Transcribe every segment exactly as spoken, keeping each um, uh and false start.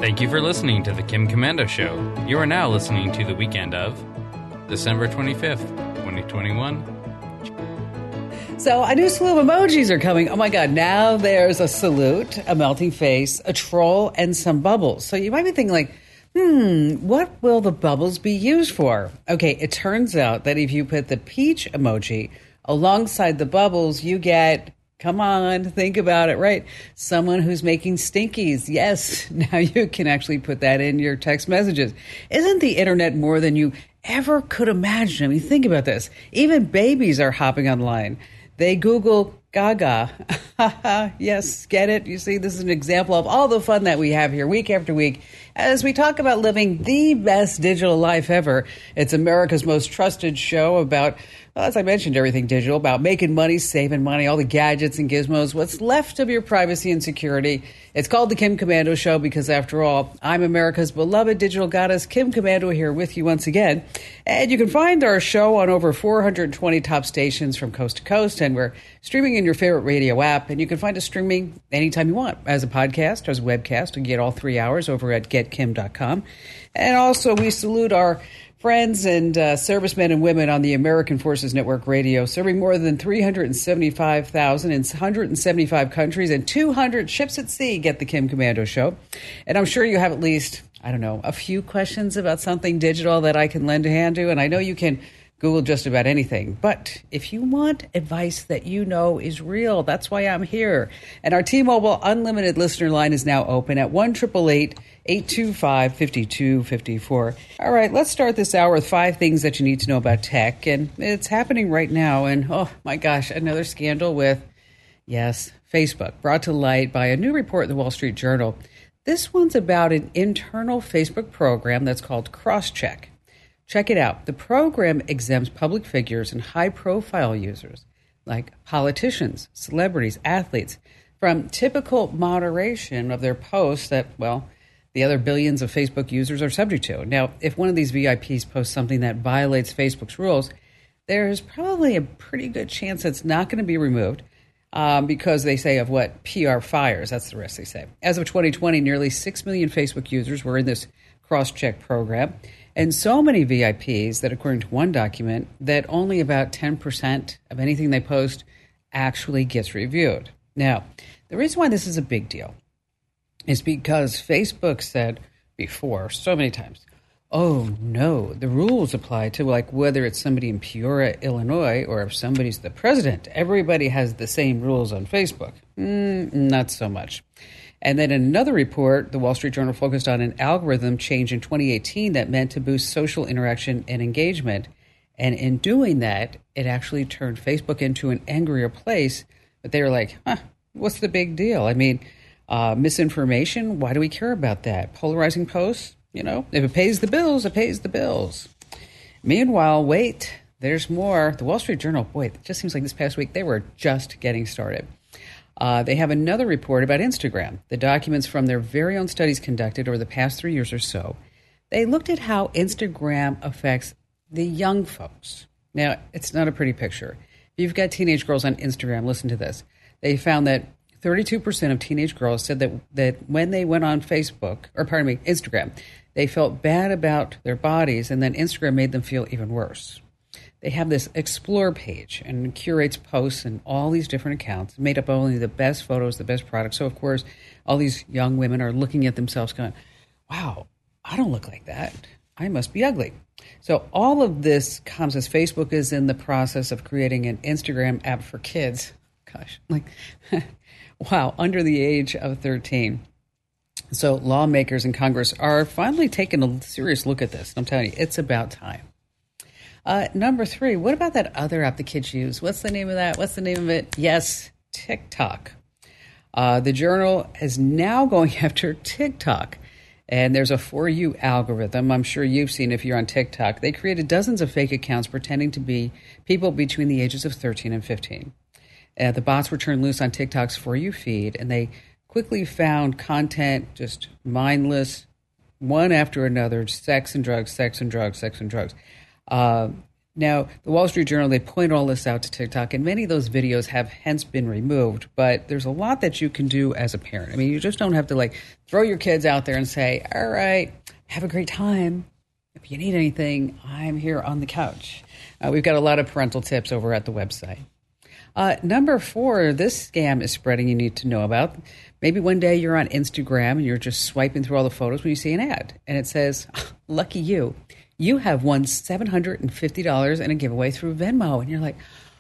Thank you for listening to the Kim Komando Show. You are now listening to the weekend of December twenty-fifth, twenty twenty-one. So a new slew of emojis are coming. Oh my God, now there's a salute, a melting face, a troll, and some bubbles. So you might be thinking like, hmm, what will the bubbles be used for? Okay, it turns out that if you put the peach emoji alongside the bubbles, you get... Come on, think about it, right? Someone who's making stinkies. Yes, now you can actually put that in your text messages. Isn't the internet more than you ever could imagine? I mean, think about this. Even babies are hopping online. They Google Gaga. Yes, get it? You see, this is an example of all the fun that we have here week after week as we talk about living the best digital life ever. It's America's most trusted show about, well, as I mentioned, everything digital, about making money, saving money, all the gadgets and gizmos, what's left of your privacy and security. It's called The Kim Komando Show because, after all, I'm America's beloved digital goddess, Kim Komando, here with you once again. And you can find our show on over four hundred twenty top stations from coast to coast, and we're streaming in your favorite radio app. And you can find us streaming anytime you want, as a podcast, as a webcast. You can get all three hours over at get kim dot com. And also, we salute our friends and uh, servicemen and women on the American Forces Network Radio, serving more than three hundred seventy-five thousand in one hundred seventy-five countries and two hundred ships at sea. Get the Kim Komando Show. And I'm sure you have at least, I don't know, a few questions about something digital that I can lend a hand to. And I know you can Google just about anything. But if you want advice that you know is real, that's why I'm here. And our T-Mobile Unlimited listener line is now open at one eight eight eight, eight two five, five two five four. All right, let's start this hour with five things that you need to know about tech. And it's happening right now. And oh my gosh, another scandal with, yes, Facebook, brought to light by a new report in the Wall Street Journal. This one's about an internal Facebook program that's called Crosscheck. Check it out. The program exempts public figures and high-profile users, like politicians, celebrities, athletes, from typical moderation of their posts that, well, the other billions of Facebook users are subject to. Now, if one of these V I Ps posts something that violates Facebook's rules, there's probably a pretty good chance it's not going to be removed um, because they say of what? P R fires. That's the risk they say. As of twenty twenty, nearly six million Facebook users were in this Crosscheck program. And so many V I Ps that, according to one document, that only about ten percent of anything they post actually gets reviewed. Now, the reason why this is a big deal is because Facebook said before so many times, oh, no, the rules apply to like whether it's somebody in Peoria, Illinois, or if somebody's the president. Everybody has the same rules on Facebook. Mm, not so much. And then in another report, the Wall Street Journal focused on an algorithm change in twenty eighteen that meant to boost social interaction and engagement. And in doing that, it actually turned Facebook into an angrier place. But they were like, huh, what's the big deal? I mean, uh, misinformation, why do we care about that? Polarizing posts, you know, if it pays the bills, it pays the bills. Meanwhile, wait, there's more. The Wall Street Journal, boy, it just seems like this past week, they were just getting started. Uh, they have another report about Instagram. The documents from their very own studies conducted over the past three years or so. They looked at how Instagram affects the young folks. Now, it's not a pretty picture. If you've got teenage girls on Instagram, listen to this. They found that thirty-two percent of teenage girls said that, that when they went on Facebook, or pardon me, Instagram, they felt bad about their bodies, and then Instagram made them feel even worse. They have this Explore page and curates posts and all these different accounts, made up only the best photos, the best products. So, of course, all these young women are looking at themselves going, wow, I don't look like that. I must be ugly. So all of this comes as Facebook is in the process of creating an Instagram app for kids. Gosh, like, wow, under the age of thirteen. So lawmakers in Congress are finally taking a serious look at this. I'm telling you, it's about time. Uh, number three, what about that other app the kids use? What's the name of that? What's the name of it? Yes, TikTok. Uh, the Journal is now going after TikTok. And there's a For You algorithm. I'm sure you've seen if you're on TikTok. They created dozens of fake accounts pretending to be people between the ages of thirteen and fifteen. Uh, the bots were turned loose on TikTok's For You feed, and they quickly found content just mindless, one after another, sex and drugs, sex and drugs, sex and drugs. Uh, Now, the Wall Street Journal, they point all this out to TikTok, and many of those videos have hence been removed, but there's a lot that you can do as a parent. I mean, you just don't have to, like, throw your kids out there and say, all right, have a great time. If you need anything, I'm here on the couch. Uh, we've got a lot of parental tips over at the website. Uh, number four, this scam is spreading you need to know about. Maybe one day you're on Instagram and you're just swiping through all the photos when you see an ad, and it says, lucky you. You have won seven hundred fifty dollars in a giveaway through Venmo. And you're like,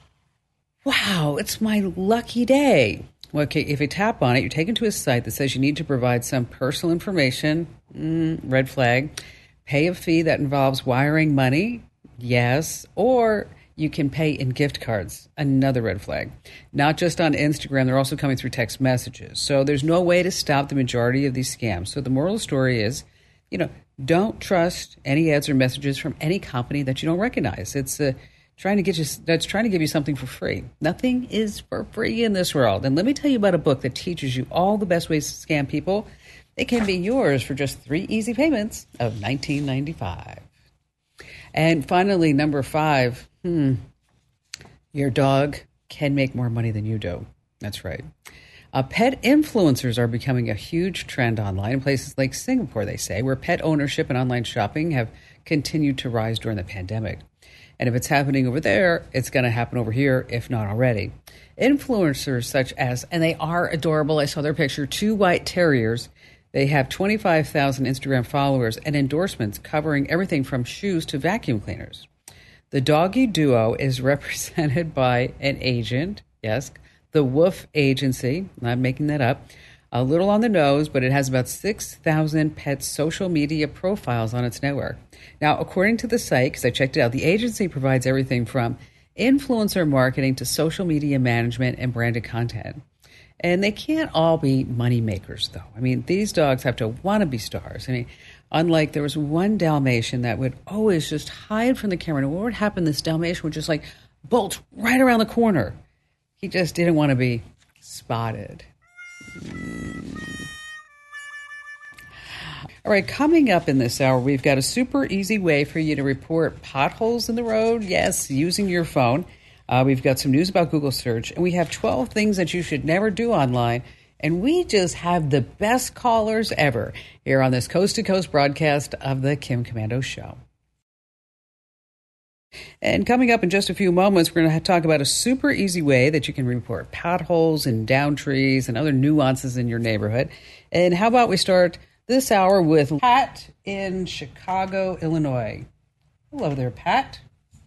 wow, it's my lucky day. Well, okay, if you tap on it, you're taken to a site that says you need to provide some personal information. Mm, red flag. Pay a fee that involves wiring money. Yes. Or you can pay in gift cards. Another red flag. Not just on Instagram, they're also coming through text messages. So there's no way to stop the majority of these scams. So the moral of the story is, you know, don't trust any ads or messages from any company that you don't recognize. It's uh, trying to get you that's trying to give you something for free. Nothing is for free in this world. And let me tell you about a book that teaches you all the best ways to scam people. It can be yours for just three easy payments of nineteen ninety-five. And finally, number five, hmm, your dog can make more money than you do. That's right. Uh, pet influencers are becoming a huge trend online in places like Singapore, they say, where pet ownership and online shopping have continued to rise during the pandemic. And if it's happening over there, it's going to happen over here, if not already. Influencers such as, and they are adorable, I saw their picture, two white terriers. They have twenty-five thousand Instagram followers and endorsements covering everything from shoes to vacuum cleaners. The doggy duo is represented by an agent, yes, the Woof Agency. I'm making that up. A little on the nose, but it has about six thousand pet social media profiles on its network. Now, according to the site, because I checked it out, the agency provides everything from influencer marketing to social media management and branded content. And they can't all be money makers, though. I mean, these dogs have to want to be stars. I mean, unlike there was one Dalmatian that would always just hide from the camera. And what would happen? This Dalmatian would just like bolt right around the corner. He just didn't want to be spotted. Mm. All right, coming up in this hour, we've got a super easy way for you to report potholes in the road. Yes, using your phone. Uh, we've got some news about Google search, and we have twelve things that you should never do online. And we just have the best callers ever here on this coast-to-coast broadcast of the Kim Komando Show. And coming up in just a few moments, we're going to talk about a super easy way that you can report potholes and down trees and other nuances in your neighborhood. And how about we start this hour with Pat in Chicago, Illinois. Hello there, Pat.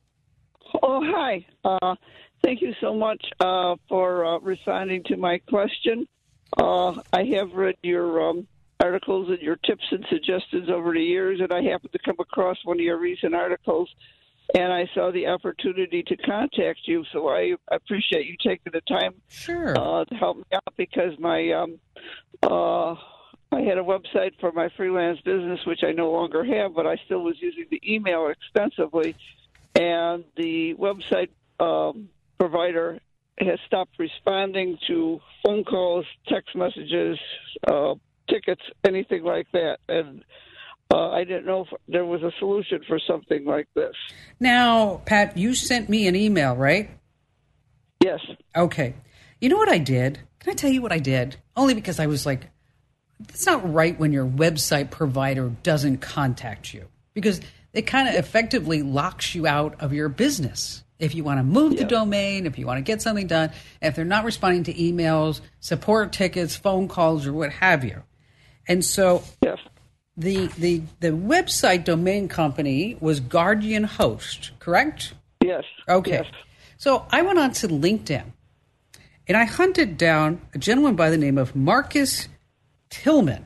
Oh, hi. Uh, thank you so much uh, for uh, responding to my question. Uh, I have read your um, articles and your tips and suggestions over the years, and I happened to come across one of your recent articles, and I saw the opportunity to contact you, so I appreciate you taking the time sure. uh, to help me out because my um, uh, I had a website for my freelance business, which I no longer have, but I still was using the email extensively, and the website um, provider has stopped responding to phone calls, text messages, uh, tickets, anything like that. And uh, I didn't know if there was a solution for something like this. Now, Pat, you sent me an email, right? Yes. Okay. You know what I did? Can I tell you what I did? Only because I was like, it's not right when your website provider doesn't contact you. Because it kind of effectively locks you out of your business. If you want to move yeah. the domain, if you want to get something done, if they're not responding to emails, support tickets, phone calls, or what have you. And so yes. the, the, the website domain company was Guardian Host, correct? Yes. Okay. Yes. So I went on to LinkedIn, and I hunted down a gentleman by the name of Marcus Tillman.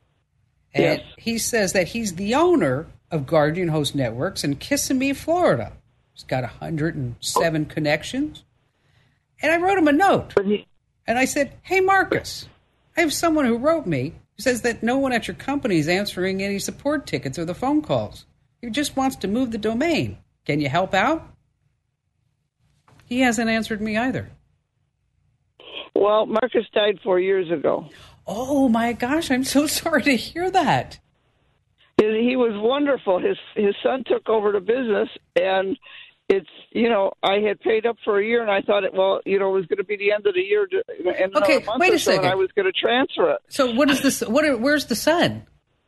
And yes. he says that he's the owner of Guardian Host Networks in Kissimmee, Florida. He's got one hundred seven connections. And I wrote him a note. And I said, hey, Marcus, I have someone who wrote me who says that no one at your company is answering any support tickets or the phone calls. He just wants to move the domain. Can you help out? He hasn't answered me either. Well, Marcus died four years ago. Oh, my gosh. I'm so sorry to hear that. He was wonderful. His his son took over the business, and it's, you know, I had paid up for a year, and I thought, it, well, you know, it was going to be the end of the year, to, in okay, another month wait or a so, second. and I was going to transfer it. So what is this? What? Are, where's the son?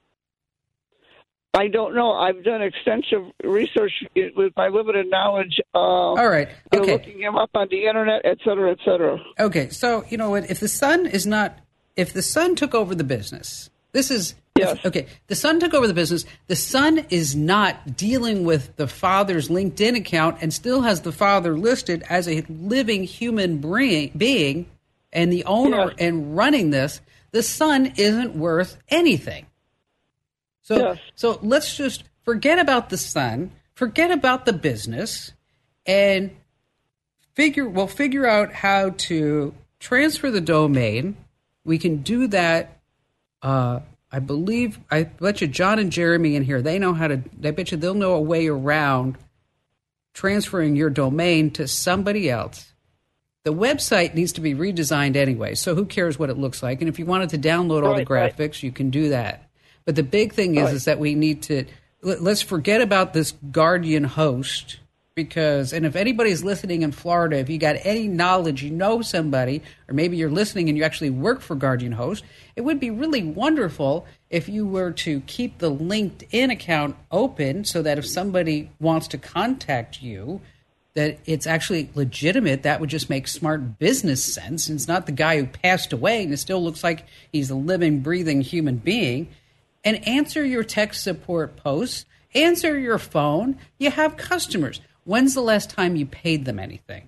I don't know. I've done extensive research with my limited knowledge. Uh, All right. You know, Okay. looking him up on the internet, et cetera, et cetera. Okay. So you know what? If the son is not, if the son took over the business, this is Yes. okay. The son took over the business. The son is not dealing with the father's LinkedIn account and still has the father listed as a living human being, being and the owner Yes. and running this. The son isn't worth anything. So, Yes. so let's just forget about the son, forget about the business, and figure. We'll figure out how to transfer the domain. We can do that. Uh, I believe. I bet you John and Jeremy in here. They know how to. I bet you they'll know a way around transferring your domain to somebody else. The website needs to be redesigned anyway, so who cares what it looks like? And if you wanted to download all the Right, right. graphics, you can do that. But the big thing is, Right. is that we need to let- let's forget about this Guardian host because, and if anybody's listening in Florida, if you got any knowledge, you know somebody, or maybe you're listening and you actually work for Guardian Host, it would be really wonderful if you were to keep the LinkedIn account open so that if somebody wants to contact you, that it's actually legitimate. That would just make smart business sense. And it's not the guy who passed away and it still looks like he's a living, breathing human being. And answer your tech support posts, answer your phone. You have customers. When's the last time you paid them anything?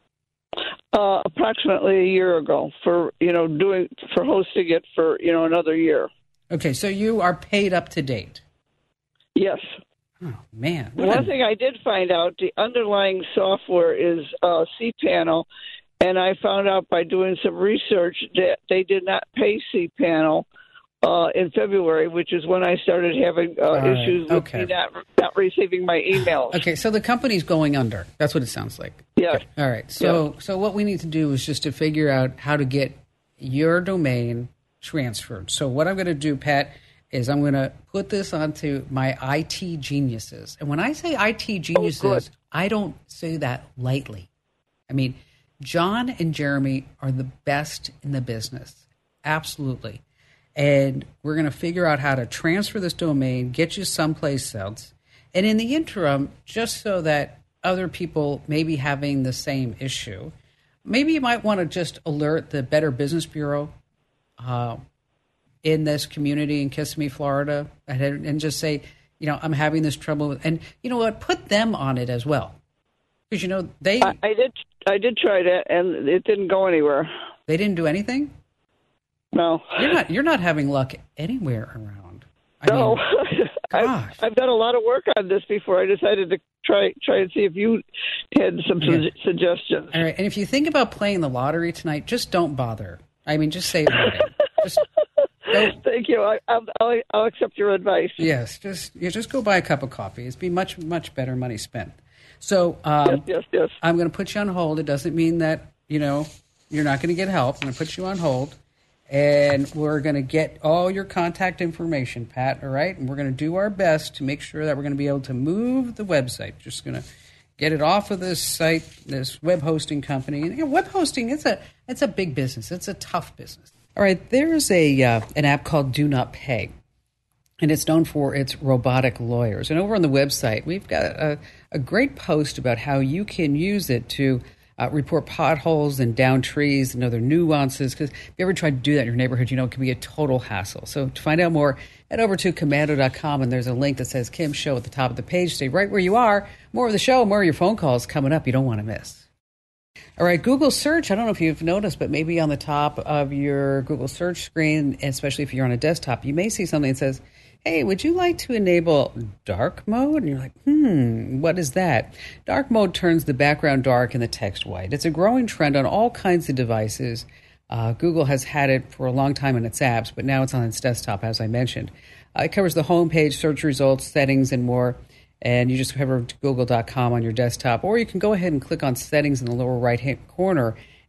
Uh, approximately a year ago for, you know, doing, for hosting it for, you know, another year. Okay, so you are paid up to date. Yes. Oh, man. What One a- thing I did find out, the underlying software is uh, cPanel, and I found out by doing some research that they did not pay cPanel uh, in February, which is when I started having uh, right, issues with okay. me not, not receiving my emails. Okay, so the company's going under. That's what it sounds like. Yes. All right. So so what we need to do is just to figure out how to get your domain transferred. So what I'm going to do, Pat, is I'm going to put this onto my I T geniuses. And when I say I T geniuses, I don't say that lightly. I mean, John and Jeremy are the best in the business. Absolutely. And we're going to figure out how to transfer this domain, get you someplace else. And in the interim, just so that other people may be having the same issue, maybe you might want to just alert the Better Business Bureau uh, in this community in Kissimmee, Florida, and, and just say, you know, I'm having this trouble. With, and you know what? Put them on it as well. Because, you know, they I, I did I did try that, and it didn't go anywhere. they didn't do anything. No. You're not you're not having luck anywhere around. I No. mean, I've, gosh. I've done a lot of work on this before. I decided to try try and see if you had some Yeah. su- suggestions. All right, and if you think about playing the lottery tonight, just don't bother. I mean, just say it. Just don't. Thank you. I, I'll, I'll, I'll accept your advice. Yes, just yeah, just go buy a cup of coffee. It'd be much much better money spent. So um, Yes, yes, yes. I'm going to put you on hold. It doesn't mean that you know you're not going to get help. I'm going to put you on hold, and we're going to get all your contact information, Pat. All right, and we're going to do our best to make sure that we're going to be able to move the website. Just going to get it off of this site, this web hosting company. And you know, web hosting it's a it's a big business. It's a tough business. All right, there's a uh, an app called Do Not Pay. And it's known for its robotic lawyers. And over on the website, we've got a, a great post about how you can use it to uh, report potholes and down trees and other nuances. Because if you ever tried to do that in your neighborhood, you know it can be a total hassle. So to find out more, head over to commando dot com, and there's a link that says Kim Show at the top of the page. Stay right where you are. More of the show, more of your phone calls coming up you don't want to miss. All right, Google search. I don't know if you've noticed, but maybe on the top of your Google search screen, especially if you're on a desktop, you may see something that says, hey, would you like to enable dark mode? And you're like, hmm, what is that? Dark mode turns the background dark and the text white. It's a growing trend on all kinds of devices. Uh, Google has had it for a long time in its apps, but now it's on its desktop, as I mentioned. Uh, it covers the home page, search results, settings, and more. And you just head over to google dot com on your desktop, or you can go ahead and click on settings in the lower right-hand corner,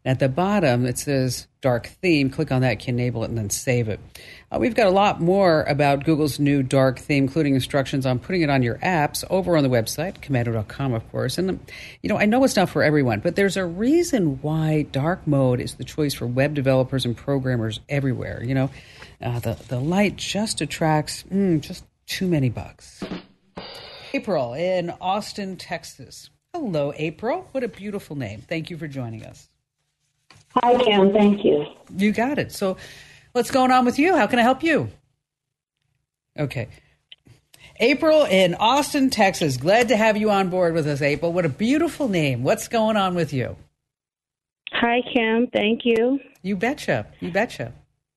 And at the bottom, it says dark theme. Click on that, you can enable it, and then save it. Uh, we've got a lot more about Google's new dark theme, including instructions on putting it on your apps over on the website, komando dot com, of course. And, you know, I know it's not for everyone, but there's a reason why dark mode is the choice for web developers and programmers everywhere. You know, uh, the, the light just attracts mm, just too many bugs. April in Austin, Texas. Hello, April. What a beautiful name. Thank you for joining us. Hi, Kim. Thank you. You got it. So what's going on with you? How can I help you? Okay. April in Austin, Texas. Glad to have you on board with us, April. What a beautiful name. What's going on with you? Hi, Kim. Thank you. You betcha. You betcha.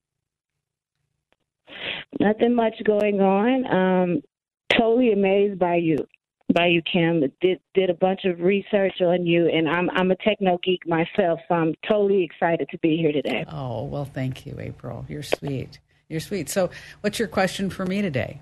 Nothing much going on. Um, totally amazed by you. By you, Kim. Did did a bunch of research on you, and I'm I'm a techno geek myself, so I'm totally excited to be here today. Oh, well, thank you, April. You're sweet. You're sweet. So, what's your question for me today?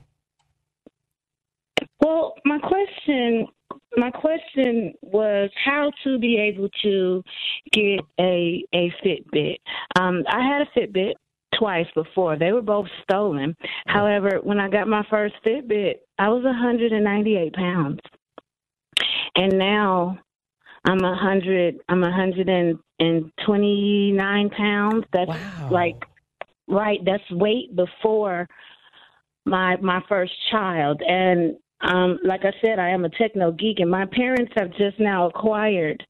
Well, my question my question was how to be able to get a a Fitbit. Um, I had a Fitbit twice before. They were both stolen. However, when I got my first Fitbit, I was one hundred ninety-eight pounds. And now I'm one hundred I'm one hundred twenty-nine pounds. That's Wow. like right, that's weight before my my first child. And um like I said, I am a techno geek, and my parents have just now acquired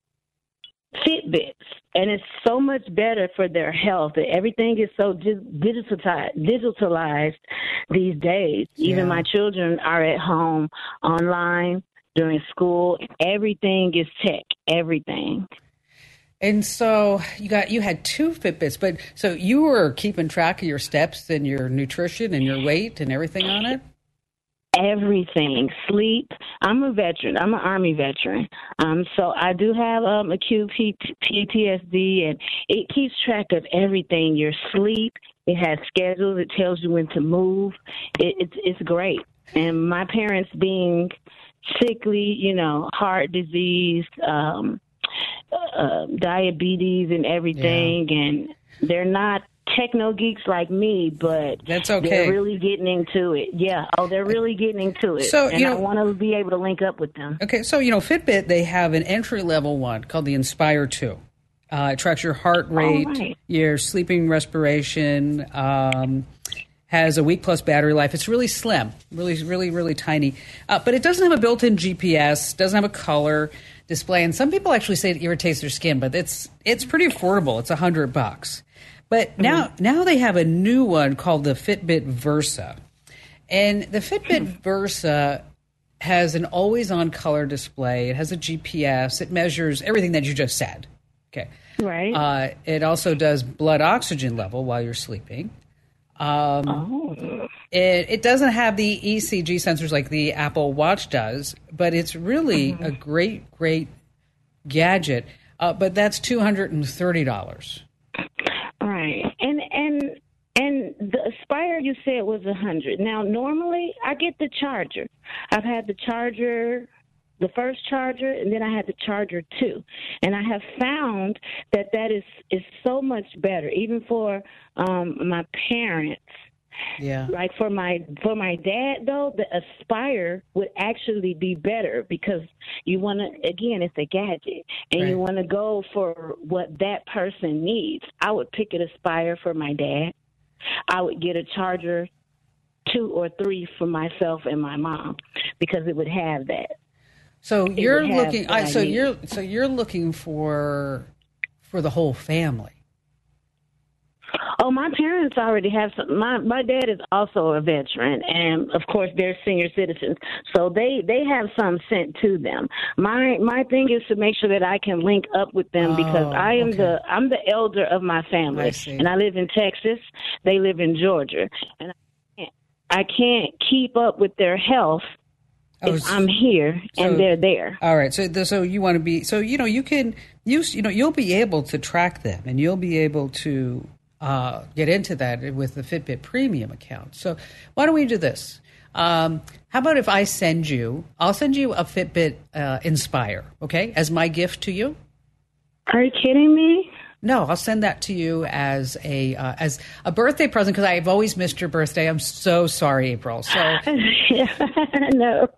Fitbits, and it's so much better for their health. Everything is so digitalized, digitalized these days. Yeah. Even my children are at home online during school. Everything is tech. Everything. And so you got you had two Fitbits, but so you were keeping track of your steps and your nutrition and your weight and everything on it? Everything. Sleep. I'm a veteran. I'm an Army veteran. Um, so I do have um, acute P T S D, and it keeps track of everything. Your sleep. It has schedules. It tells you when to move. It, it's it's great. And my parents being sickly, you know, heart disease, um, uh, diabetes, and everything, yeah. And they're not techno geeks like me, but that's okay. They're really getting into it. Yeah. Oh, they're really getting into it. So, and you know, I want to be able to link up with them. Okay. So, you know, Fitbit, they have an entry level one called the Inspire two. Uh, it tracks your heart rate, right. your sleeping respiration, um, has a week plus battery life. It's really slim, really, really, really tiny. Uh, but it doesn't have a built in G P S, doesn't have a color display. And some people actually say it irritates their skin, but it's, it's pretty affordable. It's a hundred bucks. But now, mm-hmm. now they have a new one called the Fitbit Versa. And the Fitbit Versa has an always-on color display. It has a G P S. It measures everything that you just said. Okay. Right. Uh, it also does blood oxygen level while you're sleeping. Um, oh. It, it doesn't have the E C G sensors like the Apple Watch does, but it's really mm-hmm. a great, great gadget. Uh, but that's two hundred thirty dollars. Right. And and and the Aspire you said was a hundred. Now normally I get the charger. I've had the charger, the first charger, and then I had the charger two. And I have found that that is is so much better, even for um, my parents. Yeah. Like for my for my dad though, the Aspire would actually be better because you want to, again, it's a gadget, and right. you want to go for what that person needs. I would pick an Aspire for my dad. I would get a charger two or three for myself and my mom because it would have that. So it you're looking. I, I so need. you're so you're looking for for the whole family. Oh, my parents already have some. My my dad is also a veteran, and of course they're senior citizens, so they, they have some sent to them. My my thing is to make sure that I can link up with them oh, because I am okay. the I'm the elder of my family, I and I live in Texas. They live in Georgia, and I can't, I can't keep up with their health. Oh, if I'm here so, and they're there. All right. So, the, so you want to be. So you know you can use. You know you'll be able to track them, and you'll be able to uh, get into that with the Fitbit Premium account. So why don't we do this? Um, how about if I send you? I'll send you a Fitbit uh, Inspire. Okay, as my gift to you. Are you kidding me? No, I'll send that to you as a uh, as a birthday present because I've always missed your birthday. I'm so sorry, April. So no.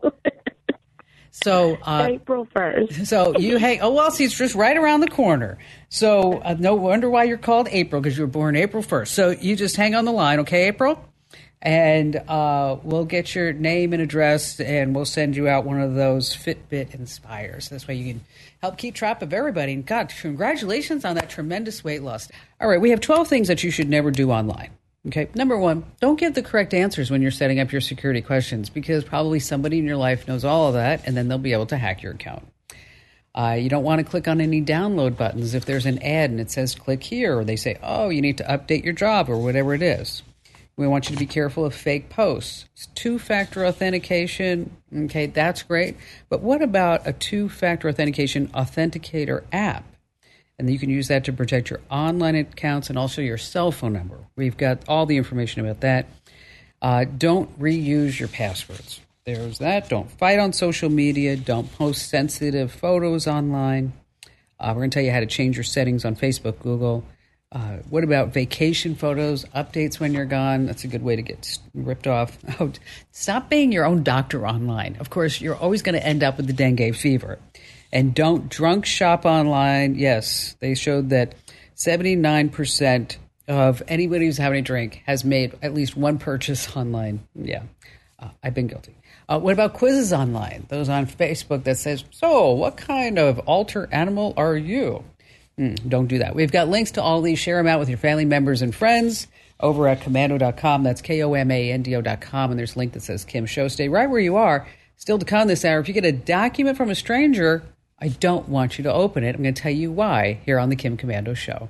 So uh, April first. So you hang. Oh well, see, it's just right around the corner. So uh, no wonder why you're called April because you were born April first. So you just hang on the line, okay, April? And uh, we'll get your name and address, and we'll send you out one of those Fitbit Inspires. This way you can help keep track of everybody. And God, congratulations on that tremendous weight loss. All right, we have twelve things that you should never do online. Okay, number one, don't give the correct answers when you're setting up your security questions because probably somebody in your life knows all of that, and then they'll be able to hack your account. Uh, you don't want to click on any download buttons if there's an ad and it says click here, or they say, oh, you need to update your job or whatever it is. We want you to be careful of fake posts. Two-factor authentication, okay, that's great. But what about a two-factor authentication authenticator app? And you can use that to protect your online accounts and also your cell phone number. We've got all the information about that. Uh, don't reuse your passwords. There's that. Don't fight on social media. Don't post sensitive photos online. Uh, we're going to tell you how to change your settings on Facebook, Google. Uh, what about vacation photos, updates when you're gone? That's a good way to get ripped off. Oh, stop being your own doctor online. Of course, you're always going to end up with the dengue fever. And don't drunk shop online. Yes, they showed that seventy-nine percent of anybody who's having a drink has made at least one purchase online. Yeah, uh, I've been guilty. Uh, what about quizzes online? Those on Facebook that says, so what kind of alter animal are you? Mm, don't do that. We've got links to all these. Share them out with your family members and friends over at komando dot com. That's K O M A N D O dot com. And there's a link that says Kim Show. Stay right where you are. Still to come this hour. If you get a document from a stranger, I don't want you to open it. I'm going to tell you why here on the Kim Komando Show.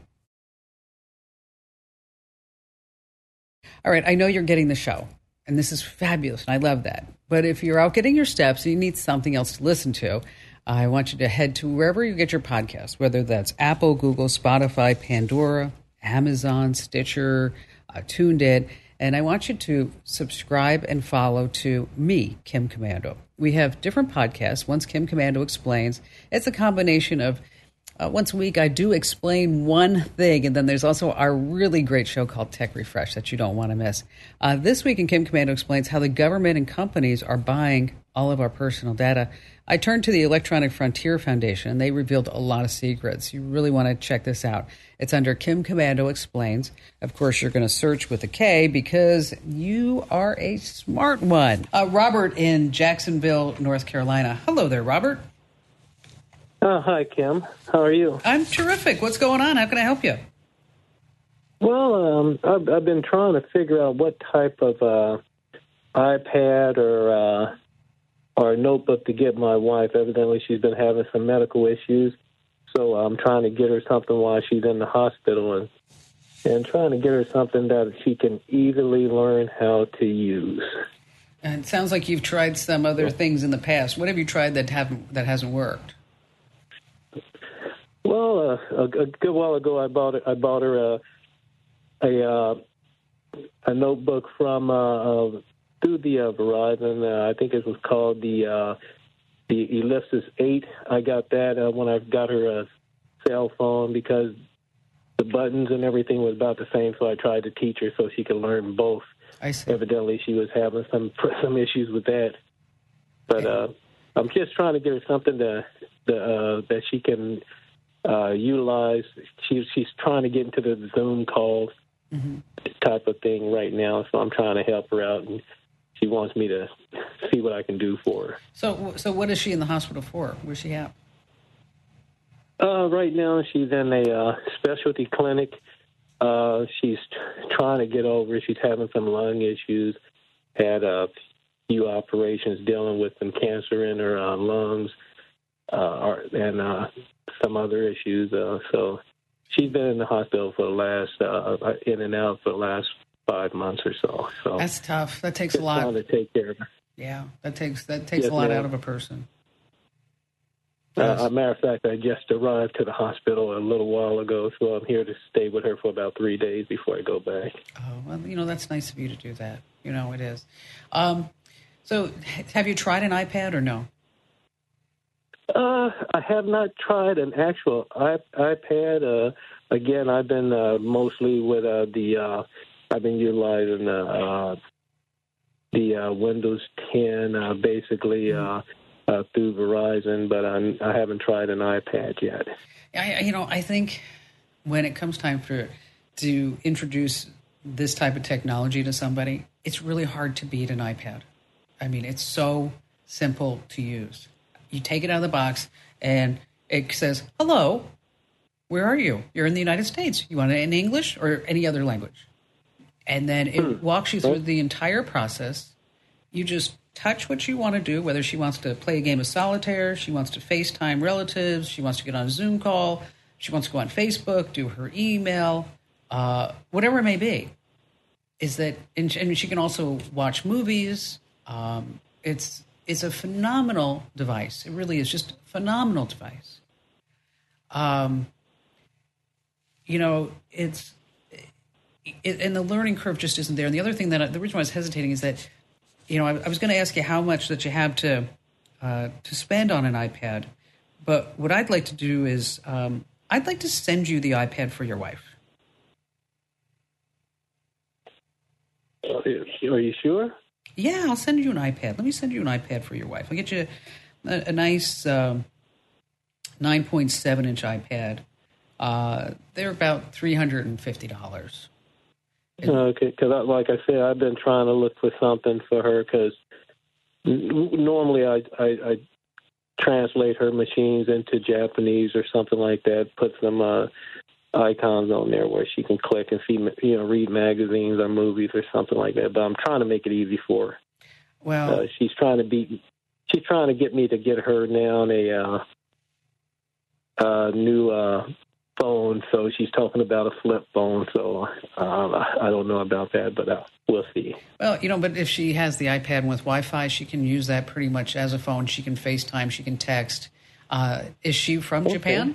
All right, I know you're getting the show, and this is fabulous, and I love that. But if you're out getting your steps and you need something else to listen to, I want you to head to wherever you get your podcast, whether that's Apple, Google, Spotify, Pandora, Amazon, Stitcher, uh, Tuned In, and I want you to subscribe and follow to me, Kim Komando. We have different podcasts. Once Kim Komando Explains, it's a combination of uh, once a week I do explain one thing, and then there's also our really great show called Tech Refresh that you don't want to miss. Uh, this week in Kim Komando Explains how the government and companies are buying all of our personal data. I turned to the Electronic Frontier Foundation, and they revealed a lot of secrets. You really want to check this out. It's under Kim Komando Explains. Of course, you're going to search with a K because you are a smart one. Uh, Robert in Jacksonville, North Carolina. Hello there, Robert. Uh, hi, Kim. How are you? I'm terrific. What's going on? How can I help you? Well, um, I've, I've been trying to figure out what type of uh, iPad or uh, or notebook to get my wife. Evidently, she's been having some medical issues, so I'm trying to get her something while she's in the hospital and, and trying to get her something that she can easily learn how to use. And it sounds like you've tried some other things in the past. What have you tried that haven't that hasn't worked? Well, uh, a, a good while ago, I bought I bought her a a, uh, a notebook from uh, uh, through the uh, Verizon. Uh, I think it was called the uh, the Ellipsis eight. I got that uh, when I got her a cell phone because the buttons and everything was about the same. So I tried to teach her so she could learn both. I see. Evidently, she was having some some issues with that, but uh, I'm just trying to get her something to, to uh, that she can. Uh, utilize. She, she's trying to get into the Zoom calls mm-hmm. type of thing right now, so I'm trying to help her out, and she wants me to see what I can do for her. So, so what is she in the hospital for? Where's she at? Uh, right now, she's in a uh, specialty clinic. Uh, she's t- trying to get over. She's having some lung issues. Had a few operations dealing with some cancer in her uh, lungs. Uh, and uh, some other issues. Uh, so she's been in the hospital for the last, uh, in and out for the last five months or so. So that's tough. That takes a lot. Trying to take care of her. Yeah, that takes that takes yes, a lot ma'am. out of a person. Uh, as a matter of fact, I just arrived to the hospital a little while ago, so I'm here to stay with her for about three days before I go back. Oh, well, you know, that's nice of you to do that. You know, it is. Um, so have you tried an iPad or no? Uh, I have not tried an actual iP- iPad. Uh, again, I've been uh, mostly with uh, the. Uh, I've been utilizing the uh, the uh, Windows ten, uh, basically uh, uh, through Verizon, but I'm, I haven't tried an iPad yet. I, you know, I think when it comes time for to introduce this type of technology to somebody, it's really hard to beat an iPad. I mean, it's so simple to use. You take it out of the box, and it says, hello, where are you? You're in the United States. You want it in English or any other language? And then it hmm. walks you through the entire process. You just touch what you want to do, whether she wants to play a game of solitaire, she wants to FaceTime relatives, she wants to get on a Zoom call, she wants to go on Facebook, do her email, uh, whatever it may be. Is that, and, and she can also watch movies. Um, it's it's a phenomenal device. It really is just a phenomenal device. Um, you know, it's, it, and the learning curve just isn't there. And the other thing that, I, the reason why I was hesitating is that, you know, I, I was going to ask you how much that you have to uh, to spend on an iPad, but what I'd like to do is um, I'd like to send you the iPad for your wife. Are you sure? Yeah, I'll send you an iPad. Let me send you an iPad for your wife. I'll get you a, a nice um, nine point seven inch iPad. Uh, they're about three hundred fifty dollars. Okay, because like I said, I've been trying to look for something for her because n- normally I, I, I translate her machines into Japanese or something like that, put some uh, icons on there where she can click and see, you know, read magazines or movies or something like that. But I'm trying to make it easy for her. Well, uh, she's trying to beat. She's trying to get me to get her now a uh, uh, new uh, phone. So she's talking about a flip phone. So uh, I don't know about that, but uh, we'll see. Well, you know, but if she has the iPad with Wi-Fi, she can use that pretty much as a phone. She can FaceTime. She can text. Uh, is she from okay. Japan?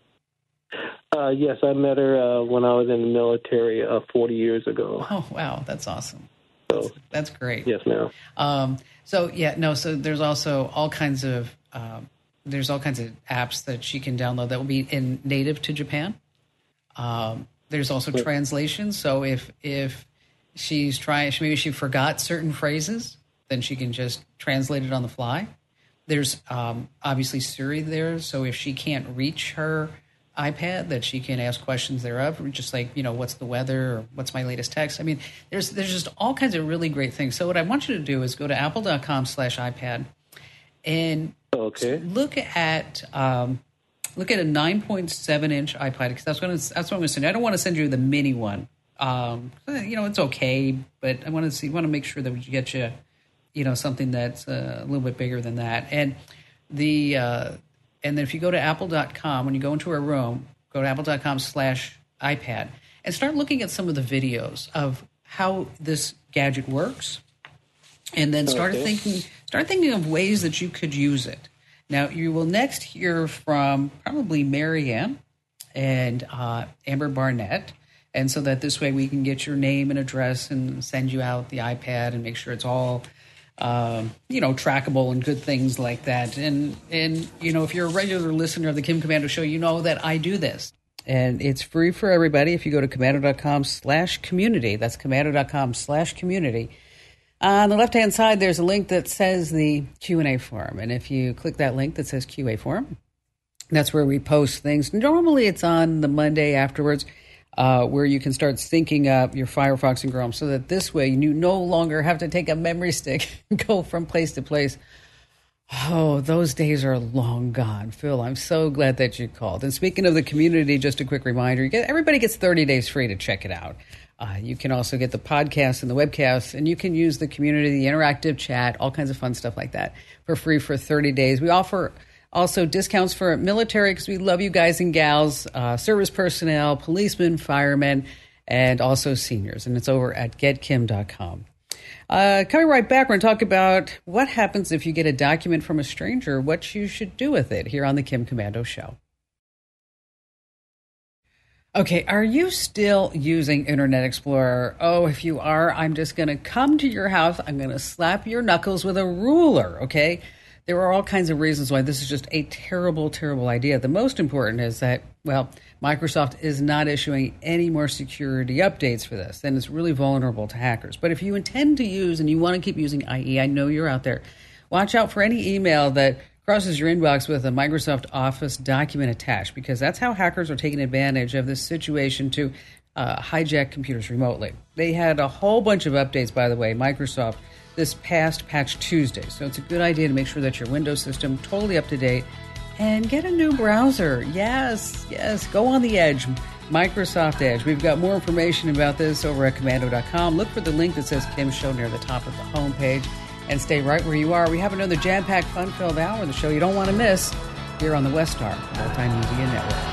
Uh, yes, I met her uh, when I was in the military uh, forty years ago. Oh, wow. That's awesome. So, that's, that's great. Yes, ma'am. Um, so, yeah, no, so there's also all kinds of um, there's all kinds of apps that she can download that will be in native to Japan. Um, there's also yeah. translation. So if if she's trying, maybe she forgot certain phrases, then she can just translate it on the fly. There's um, obviously Siri there. So if she can't reach her iPad, that she can ask questions thereof, just like, you know, what's the weather or what's my latest text. I mean, there's there's just all kinds of really great things. So what I want you to do is go to apple.com slash iPad and okay. look at um, look at a nine point seven inch iPad, because that's what that's what I'm going to send you. I don't want to send you the mini one. Um, you know, it's okay, but I want to see want to make sure that we get you, you know, something that's uh, a little bit bigger than that. And the uh, And then if you go to apple dot com, when you go into a room, go to apple.com slash iPad and start looking at some of the videos of how this gadget works. And then start okay. thinking start thinking of ways that you could use it. Now, you will next hear from probably Marianne and uh, Amber Barnett. And so that this way we can get your name and address and send you out the iPad and make sure it's all Um, you know, trackable and good things like that. And, and, you know, if you're a regular listener of the Kim Komando Show, you know that I do this. And it's free for everybody if you go to komando.com slash community. That's komando.com slash community. On the left-hand side, there's a link that says the Q and A forum. And if you click that link that says Q A forum, that's where we post things. Normally it's on the Monday afterwards. Uh, where you can start syncing up your Firefox and Chrome so that this way you no longer have to take a memory stick and go from place to place. Oh, those days are long gone. Phil, I'm so glad that you called. And speaking of the community, just a quick reminder, you get, everybody gets thirty days free to check it out. Uh, you can also get the podcast and the webcast, and you can use the community, the interactive chat, all kinds of fun stuff like that for free for thirty days. We offer also discounts for military, because we love you guys and gals, uh, service personnel, policemen, firemen, and also seniors. And it's over at get kim dot com. Uh, coming right back, we're going to talk about what happens if you get a document from a stranger, what you should do with it here on the Kim Komando Show. Okay, are you still using Internet Explorer? Oh, if you are, I'm just going to come to your house. I'm going to slap your knuckles with a ruler, okay? There are all kinds of reasons why this is just a terrible, terrible idea. The most important is that, well, Microsoft is not issuing any more security updates for this, and it's really vulnerable to hackers. But if you intend to use and you want to keep using I E, I know you're out there, watch out for any email that crosses your inbox with a Microsoft Office document attached, because that's how hackers are taking advantage of this situation to uh, hijack computers remotely. They had a whole bunch of updates, by the way, Microsoft, this past Patch Tuesday. So it's a good idea to make sure that your Windows system totally up to date and get a new browser. Yes, yes, go on the Edge, Microsoft Edge. We've got more information about this over at Komando dot com. Look for the link that says Kim Show near the top of the homepage and stay right where you are. We have another jam-packed, fun-filled hour, the show you don't want to miss here on the Westar Multimedia Network.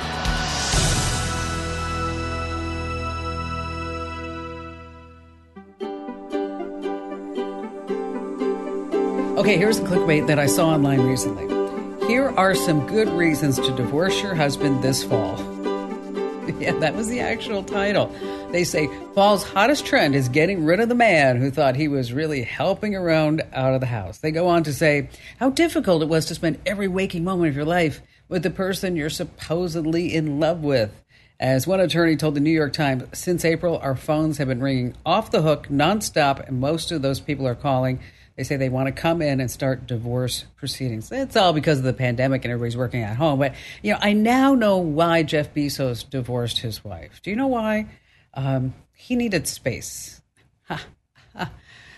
Okay, here's the clickbait that I saw online recently. Here are some good reasons to divorce your husband this fall. Yeah, that was the actual title. They say, fall's hottest trend is getting rid of the man who thought he was really helping around out of the house. They go on to say how difficult it was to spend every waking moment of your life with the person you're supposedly in love with. As one attorney told the New York Times, since April, our phones have been ringing off the hook nonstop, and most of those people are calling. They say they want to come in and start divorce proceedings. It's all because of the pandemic and everybody's working at home. But, you know, I now know why Jeff Bezos divorced his wife. Do you know why? Um, he needed space. Ha, ha.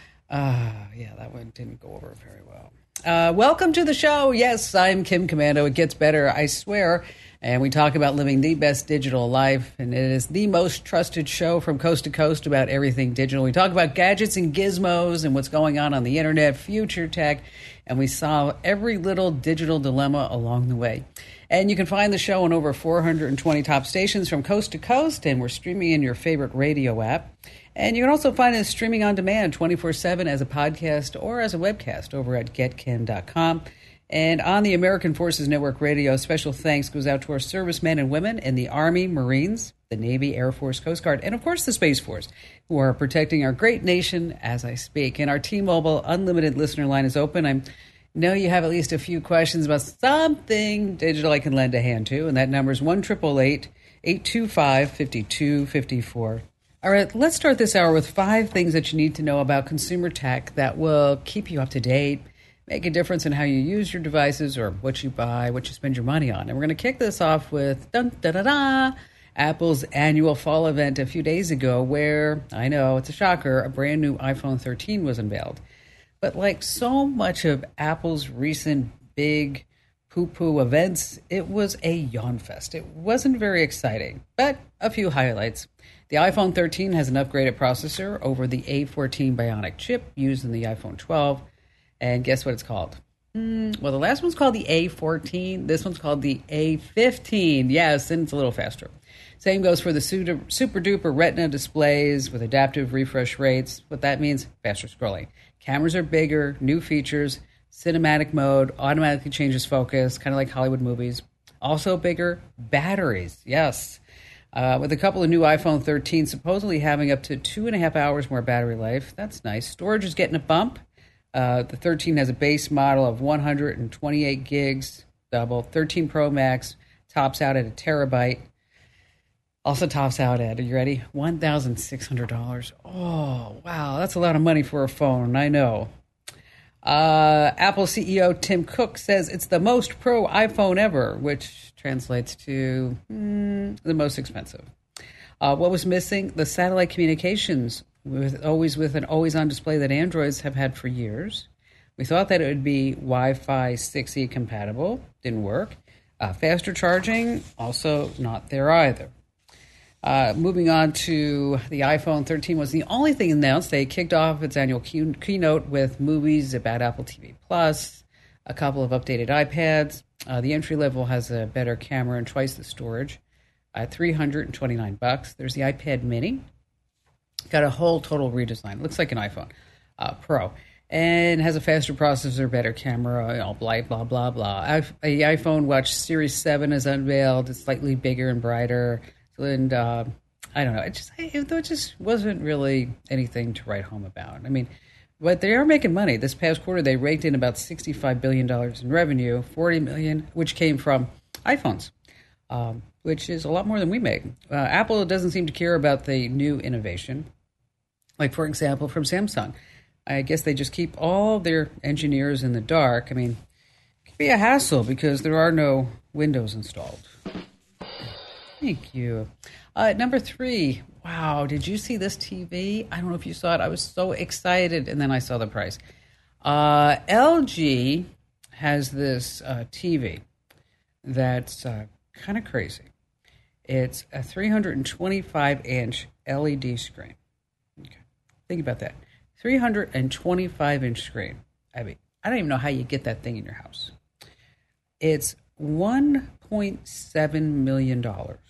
Uh, yeah, that one didn't go over very well. Uh, welcome to the show. Yes, I'm Kim Komando. It gets better, I swear. And we talk about living the best digital life. And it is the most trusted show from coast to coast about everything digital. We talk about gadgets and gizmos and what's going on on the internet, future tech, and we solve every little digital dilemma along the way. And you can find the show on over four hundred twenty top stations from coast to coast, and we're streaming in your favorite radio app. And you can also find us streaming on demand twenty-four seven as a podcast or as a webcast over at get kim dot com. And on the American Forces Network Radio, special thanks goes out to our servicemen and women in the Army, Marines, the Navy, Air Force, Coast Guard, and of course the Space Force, who are protecting our great nation as I speak. And our T-Mobile Unlimited listener line is open. I know you have at least a few questions about something digital I can lend a hand to, and that number is one eight eight eight, eight two five, five two five four. All right, let's start this hour with five things that you need to know about consumer tech that will keep you up to date, make a difference in how you use your devices or what you buy, what you spend your money on. And we're going to kick this off with dun, da, da, da, Apple's annual fall event a few days ago where, I know, it's a shocker, a brand new iPhone thirteen was unveiled. But like so much of Apple's recent big poo-poo events, it was a yawn fest. It wasn't very exciting, but a few highlights. The iPhone thirteen has an upgraded processor over the A fourteen Bionic chip used in the iPhone twelve. And guess what it's called? Mm, well, the last one's called the A fourteen. This one's called the A fifteen. Yes, and it's a little faster. Same goes for the super, super duper Retina displays with adaptive refresh rates. What that means, faster scrolling. Cameras are bigger, new features, cinematic mode, automatically changes focus, kind of like Hollywood movies. Also bigger batteries, yes. Uh, with a couple of new iPhone thirteen supposedly having up to two and a half hours more battery life. That's nice. Storage is getting a bump. Uh, the thirteen has a base model of one hundred twenty-eight gigs, double. thirteen Pro Max tops out at a terabyte. Also tops out at, are you ready? one thousand six hundred dollars. Oh, wow. That's a lot of money for a phone. I know. Uh, Apple C E O Tim Cook says it's the most pro iPhone ever, which translates to mm, the most expensive. Uh, what was missing? The satellite communications, with always with an always-on display that Androids have had for years. We thought that it would be Wi-Fi six E compatible. Didn't work. Uh, faster charging, also not there either. Uh, moving on to the iPhone thirteen was the only thing announced. They kicked off its annual key- keynote with movies about Apple T V Plus, a couple of updated iPads. Uh, the entry level has a better camera and twice the storage at three hundred twenty-nine bucks. There's the iPad Mini. Got a whole total redesign. Looks like an iPhone uh, Pro. And has a faster processor, better camera, you know, blah, blah, blah, blah. I- the iPhone Watch Series seven is unveiled. It's slightly bigger and brighter. And uh, I don't know. It just it, it just wasn't really anything to write home about. I mean, But they are making money. This past quarter, they raked in about sixty-five billion dollars in revenue, forty million dollars, which came from iPhones, um, which is a lot more than we make. Uh, Apple doesn't seem to care about the new innovation. Like, for example, from Samsung. I guess they just keep all their engineers in the dark. I mean, it can be a hassle because there are no Windows installed. Thank you. Uh, number three. Wow, did you see this T V? I don't know if you saw it. I was so excited, and then I saw the price. Uh, L G has this uh, T V that's uh, kind of crazy. It's a three hundred twenty-five inch L E D screen. Okay. Think about that. three hundred twenty-five inch screen. I mean, I don't even know how you get that thing in your house. It's one point seven million dollars.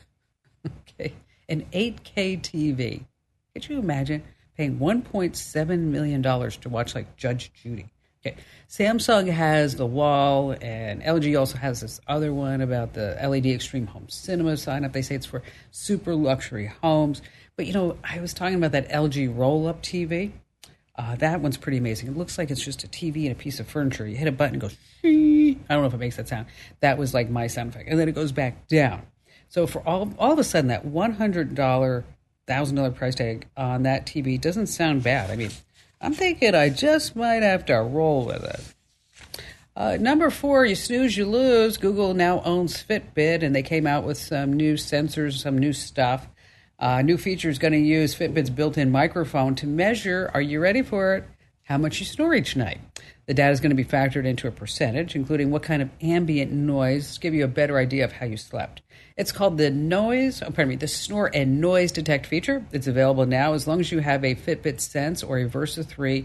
Okay. An eight K T V. Could you imagine paying one point seven million dollars to watch like Judge Judy? Okay. Samsung has the Wall, and L G also has this other one about the L E D Extreme Home Cinema sign up. They say it's for super luxury homes. But, you know, I was talking about that L G roll-up T V. Uh, that one's pretty amazing. It looks like it's just a T V and a piece of furniture. You hit a button, it goes, shee. I don't know if it makes that sound. That was like my sound effect. And then it goes back down. So for all all of a sudden, that one hundred dollars, one thousand dollars price tag on that T V doesn't sound bad. I mean, I'm thinking I just might have to roll with it. Uh, number four, you snooze, you lose. Google now owns Fitbit, and they came out with some new sensors, some new stuff. Uh, new feature is going to use Fitbit's built-in microphone to measure, are you ready for it, how much you snore each night. The data is going to be factored into a percentage, including what kind of ambient noise, to give you a better idea of how you slept. It's called the noise, oh, pardon me, the snore and noise detect feature. It's available now as long as you have a Fitbit Sense or a Versa three,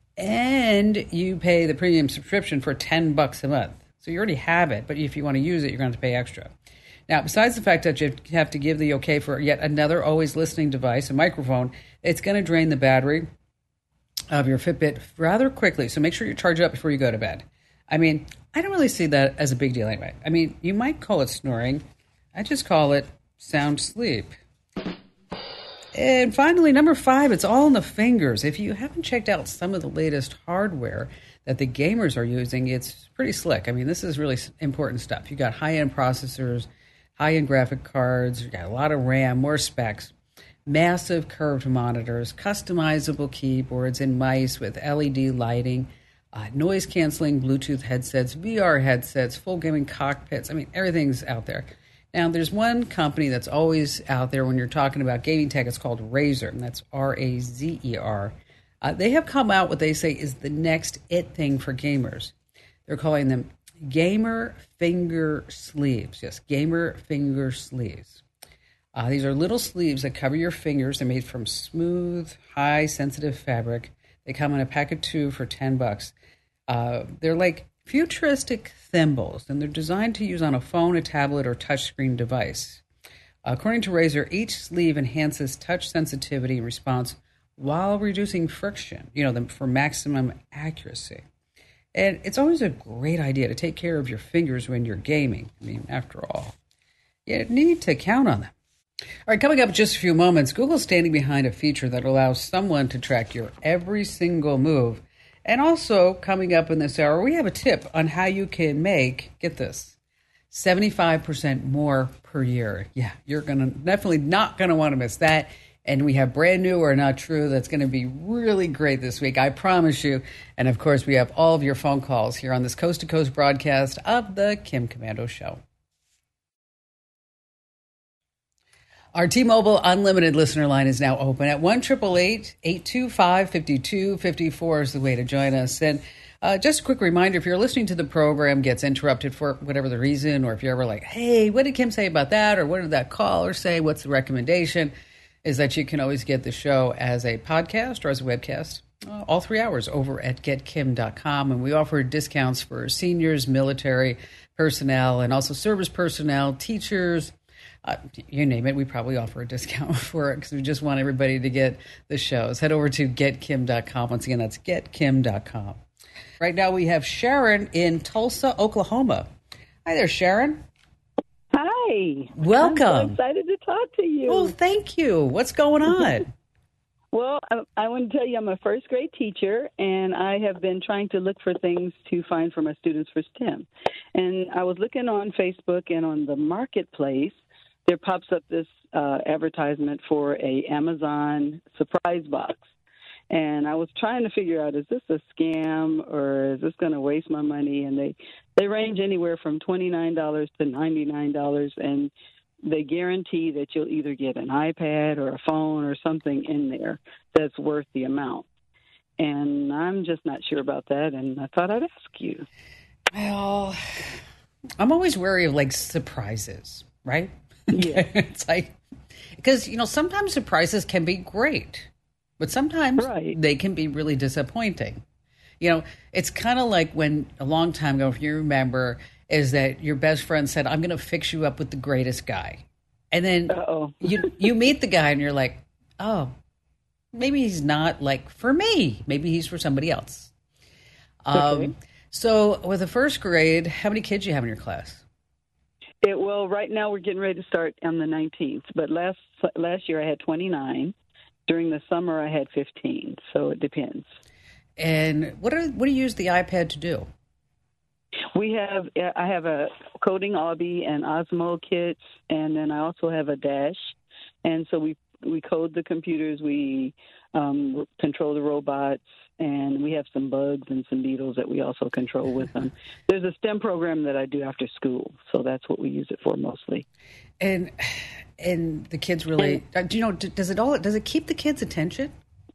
and you pay the premium subscription for ten bucks a month. So you already have it, but if you want to use it, you're going to have to pay extra. Now, besides the fact that you have to give the okay for yet another always listening device, a microphone, it's going to drain the battery of your Fitbit rather quickly. So make sure you charge it up before you go to bed. I mean, I don't really see that as a big deal anyway. I mean, you might call it snoring. I just call it sound sleep. And finally, number five, it's all in the fingers. If you haven't checked out some of the latest hardware that the gamers are using, it's pretty slick. I mean, this is really important stuff. You got high-end processors, high-end graphic cards, you got a lot of RAM, more specs, massive curved monitors, customizable keyboards and mice with L E D lighting, uh, noise-canceling Bluetooth headsets, V R headsets, full gaming cockpits. I mean, everything's out there. Now, there's one company that's always out there when you're talking about gaming tech. It's called Razer, and that's R A Z E R. Uh, they have come out what they say is the next it thing for gamers. They're calling them gamer finger sleeves. Yes, gamer finger sleeves. Uh, these are little sleeves that cover your fingers. They're made from smooth, high, sensitive fabric. They come in a pack of two for ten bucks. Uh, they're like futuristic thimbles, and they're designed to use on a phone, a tablet, or touchscreen device. According to Razer, each sleeve enhances touch sensitivity and response while reducing friction, you know, for maximum accuracy. And it's always a great idea to take care of your fingers when you're gaming. I mean, after all, you need to count on them. All right, coming up in just a few moments, Google's standing behind a feature that allows someone to track your every single move. And also, coming up in this hour, we have a tip on how you can make, get this, seventy-five percent more per year. Yeah, you're going to definitely not going to want to miss that. And we have brand new or not true that's going to be really great this week, I promise you. And of course, we have all of your phone calls here on this Coast to Coast broadcast of the Kim Komando Show. Our T-Mobile Unlimited listener line is now open at one eight eight eight, eight two five, five two five four is the way to join us. And uh, just a quick reminder, if you're listening to the program, gets interrupted for whatever the reason, or if you're ever like, hey, what did Kim say about that? Or what did that caller say? What's the recommendation? Is that you can always get the show as a podcast or as a webcast, uh, all three hours over at get kim dot com. And we offer discounts for seniors, military personnel, and also service personnel, teachers, Uh, you name it, we probably offer a discount for it because we just want everybody to get the shows. Head over to get kim dot com. Once again, that's get kim dot com. Right now we have Sharon in Tulsa, Oklahoma. Hi there, Sharon. Hi. Welcome. I'm so excited to talk to you. Well, thank you. What's going on? Well, I, I want to tell you I'm a first grade teacher, and I have been trying to look for things to find for my students for STEM. And I was looking on Facebook, and on the marketplace, there pops up this uh, advertisement for a Amazon surprise box. And I was trying to figure out, is this a scam or is this going to waste my money? And they, they range anywhere from twenty-nine dollars to ninety-nine dollars, and they guarantee that you'll either get an iPad or a phone or something in there that's worth the amount. And I'm just not sure about that, and I thought I'd ask you. Well, I'm always wary of, like, surprises, right? Yeah. It's like, because, you know, sometimes surprises can be great, but sometimes right. they can be really disappointing. You know, it's kind of like when a long time ago, if you remember, is that your best friend said, I'm going to fix you up with the greatest guy. And then Uh-oh. you you meet the guy and you're like, oh, maybe he's not like for me. Maybe he's for somebody else. Um, Okay. So with the first grade, how many kids do you have in your class? It, well, right now we're getting ready to start on the nineteenth, but last last year I had twenty-nine. During the summer I had fifteen, so it depends. And what are what do you use the iPad to do? We have I have a coding Obby and Osmo kits, and then I also have a Dash, and so we we code the computers, we um, control the robots, and we have some bugs and some beetles that we also control with them. There's a STEM program that I do after school, so that's what we use it for mostly. And and the kids really and, do you know does it all does it keep the kids' attention?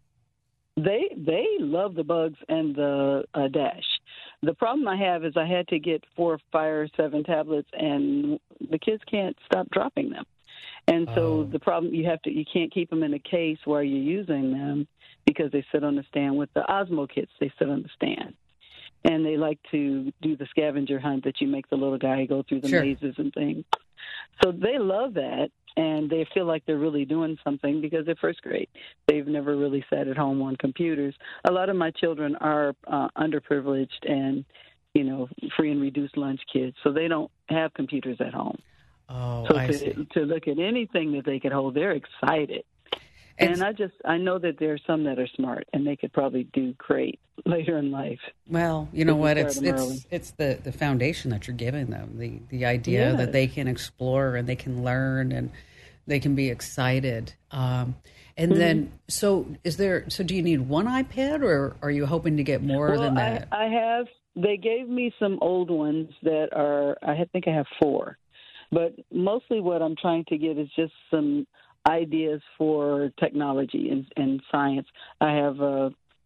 They they love the bugs and the uh, Dash. The problem I have is I had to get four, five, or seven tablets, and the kids can't stop dropping them. And so Oh. the problem you have to you can't keep them in a case while you're using them because they sit on the stand. With the Osmo kits, they sit on the stand, and they like to do the scavenger hunt that you make the little guy go through the Sure. mazes and things. So they love that, and they feel like they're really doing something because they're first grade. They've never really sat at home on computers. A lot of my children are uh, underprivileged and, you know, free and reduced lunch kids, so they don't have computers at home. Oh, So I to, see. to look at anything that they could hold, they're excited. And- And I just, I know that there are some that are smart, and they could probably do great later in life. Well, you know If you what? start It's them it's early. it's the, the foundation that you're giving them. The the idea Yes. that they can explore and they can learn and they can be excited. Um, and Mm-hmm. then, so is there? So do you need one iPad, or are you hoping to get more well, than I, that? I have, they gave me some old ones that are, I think I have four. But mostly what I'm trying to get is just some ideas for technology and, and science. I have a,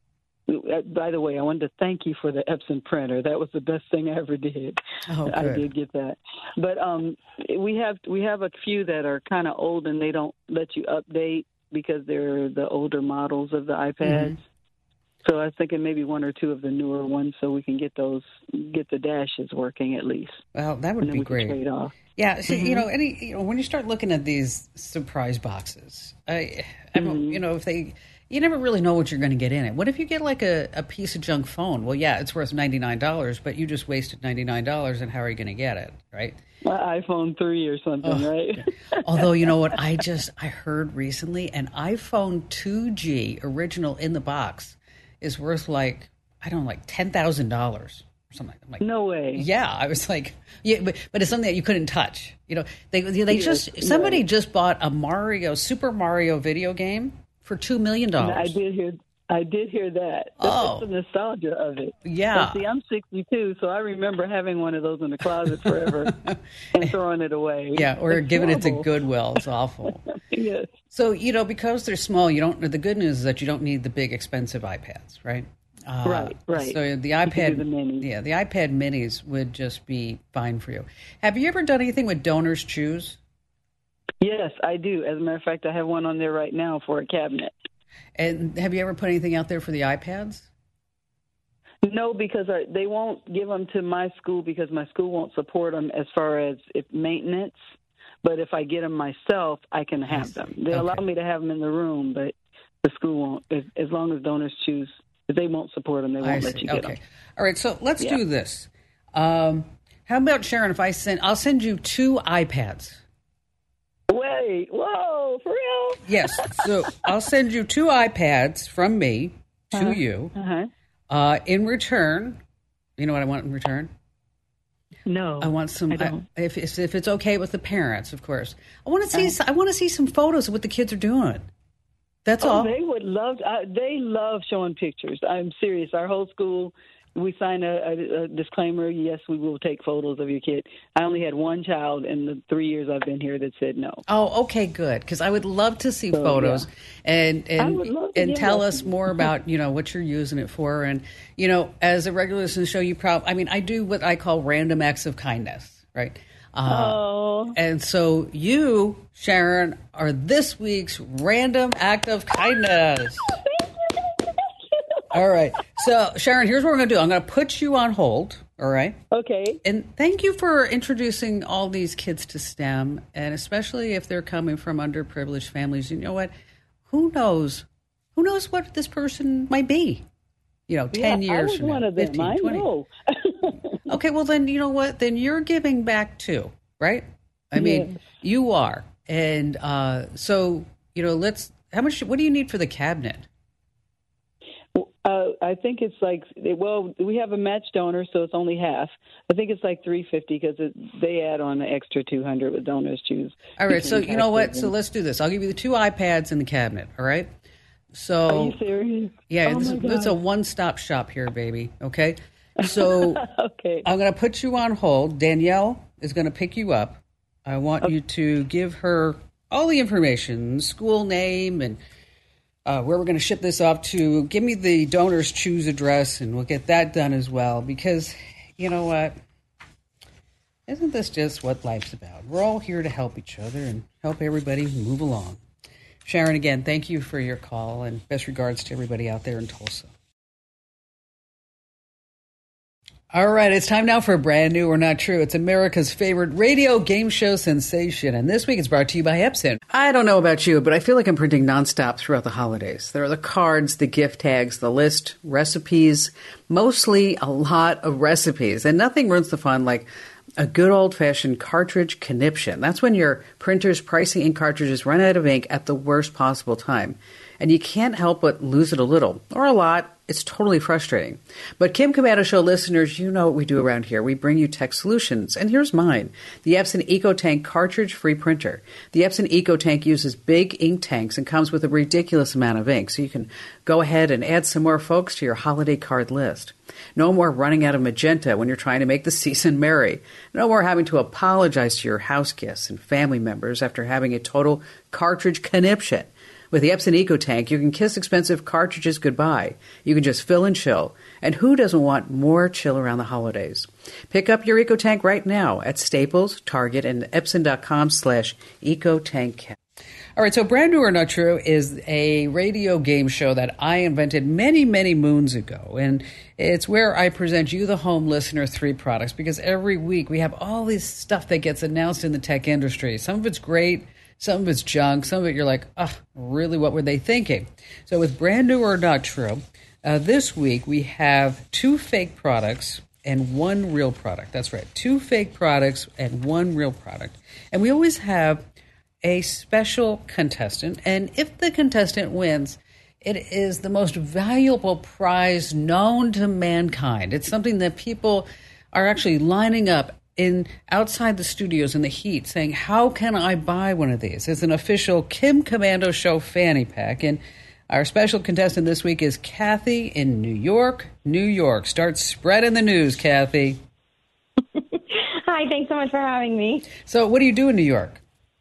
by the way, I wanted to thank you for the Epson printer. That was the best thing I ever did. Oh, I good. did get that. But um, we have we have a few that are kind of old and they don't let you update because they're the older models of the iPads. So I was thinking maybe one or two of the newer ones so we can get those, get the dashes working at least. Well, that would And then be we great. can trade off. Yeah, so, Mm-hmm. you know, any you know, when you start looking at these surprise boxes, I, I don't, Mm-hmm. you know, if they, you never really know what you're going to get in it. What if you get like a, a piece of junk phone? Well, yeah, it's worth ninety-nine dollars, but you just wasted ninety-nine dollars, and how are you going to get it, right? My iPhone three or something, right? Although, you know what, I just, I heard recently an iPhone two G original in the box is worth like, I don't know, like ten thousand dollars or something. I'm like, No way. yeah, I was like, yeah, but, but it's something that you couldn't touch. You know, they they Yes, just somebody right. just bought a Mario Super Mario video game for two million dollars. I did hear. I did hear that. That's Oh. the nostalgia of it. Yeah. And see, I'm sixty-two, so I remember having one of those in the closet forever and throwing it away. Yeah, or It's giving it to horrible. Goodwill. It's awful. Yes. So, you know, because they're small, you don't. The good news is that you don't need the big expensive iPads, right? Uh, Right, right. So the can iPad, do the minis. yeah, the iPad Minis would just be fine for you. Have you ever done anything with Donors Choose? Yes, I do. As a matter of fact, I have one on there right now for a cabinet. And have you ever put anything out there for the iPads? No, because I, they won't give them to my school because my school won't support them as far as if maintenance. But if I get them myself, I can have them. They Okay. allow me to have them in the room, but the school won't. As, as long as Donors Choose, if they won't support them, they won't I let see. you get Okay. them. All right. So let's Yeah. do this. Um, how about Sharon? If I send, I'll send you two iPads. Well, great. Whoa, for real? Yes. So I'll send you two iPads from me to Uh-huh. you. Uh-huh. Uh, in return, you know what I want in return? No, I want some. I don't. I, if, if it's okay with the parents, of course. I want to see. I want to see some photos of what the kids are doing. That's Oh, all. they would love. Uh, they love showing pictures. I'm serious. Our whole school, we sign a, a, a disclaimer. Yes, we will take photos of your kid. I only had one child in the three years I've been here that said no. Oh, okay, good. Because I would love to see So, photos yeah. and I and would love to and get tell that. us more about you know what you're using it for. And you know, as a regular listener to the show, you probably. I mean, I do what I call random acts of kindness, right? Uh, Oh, And so you, Sharon, are this week's random act of kindness. All right. So, Sharon, here's what we're going to do. I'm going to put you on hold. All right. okay. And thank you for introducing all these kids to STEM, and especially if they're coming from underprivileged families. You know what? Who knows? Who knows what this person might be? You know, ten yeah, years I was from one now, of them. fifteen, I twenty. know. Okay, well then you know what? Then you're giving back too, right? I mean, Yes. you are, and uh, so you know, let's. How much? What do you need for the cabinet? Uh, I think it's like, well, we have a match donor, so it's only half. I think it's like three fifty because they add on an extra two hundred with donors choose. All right, so between you know what? taxes So and- let's do this. I'll give you the two iPads in the cabinet. All right. So Are you serious? yeah, Oh this, my is- this is a God. one-stop shop here, baby. Okay. So Okay. I'm going to put you on hold. Danielle is going to pick you up. I want you to give her all the information, school name, and uh, where we're going to ship this off to. Give me the donor's choose address, and we'll get that done as well. Because you know what? Isn't this just what life's about? We're all here to help each other and help everybody move along. Sharon, again, thank you for your call, and best regards to everybody out there in Tulsa. All right, it's time now for Brand New or Not True. It's America's favorite radio game show sensation, and this week it's brought to you by Epson. I don't know about you, but I feel like I'm printing nonstop throughout the holidays. There are the cards, the gift tags, the list, recipes, mostly a lot of recipes, and nothing ruins the fun like a good old-fashioned cartridge conniption. That's when your printer's pricing ink cartridges run out of ink at the worst possible time. And you can't help but lose it a little, or a lot. It's totally frustrating. But Kim Komando Show listeners, you know what we do around here. We bring you tech solutions. And here's mine, the Epson EcoTank cartridge-free printer. The Epson EcoTank uses big ink tanks and comes with a ridiculous amount of ink, so you can go ahead and add some more folks to your holiday card list. No more running out of magenta when you're trying to make the season merry. No more having to apologize to your house guests and family members after having a total cartridge conniption. With the Epson EcoTank, you can kiss expensive cartridges goodbye. You can just fill and chill. And who doesn't want more chill around the holidays? Pick up your EcoTank right now at Staples, Target, and Epson.com slash EcoTank. All right, so Brand New or Not True is a radio game show that I invented many, many moons ago. And it's where I present you, the home listener, three products. Because every week we have all this stuff that gets announced in the tech industry. Some of it's great. Some of it's junk. Some of it you're like, oh, really, what were they thinking? So with Brand New or Not True, uh, this week we have two fake products and one real product. That's right, two fake products and one real product. And we always have a special contestant. And if the contestant wins, it is the most valuable prize known to mankind. It's something that people are actually lining up in outside the studios in the heat saying, how can I buy one of these? It's an official Kim Komando Show fanny pack. And our special contestant this week is Kathy in New York, New York. Start spreading the news, Kathy. Hi, thanks so much for having me. So what do you do in New York?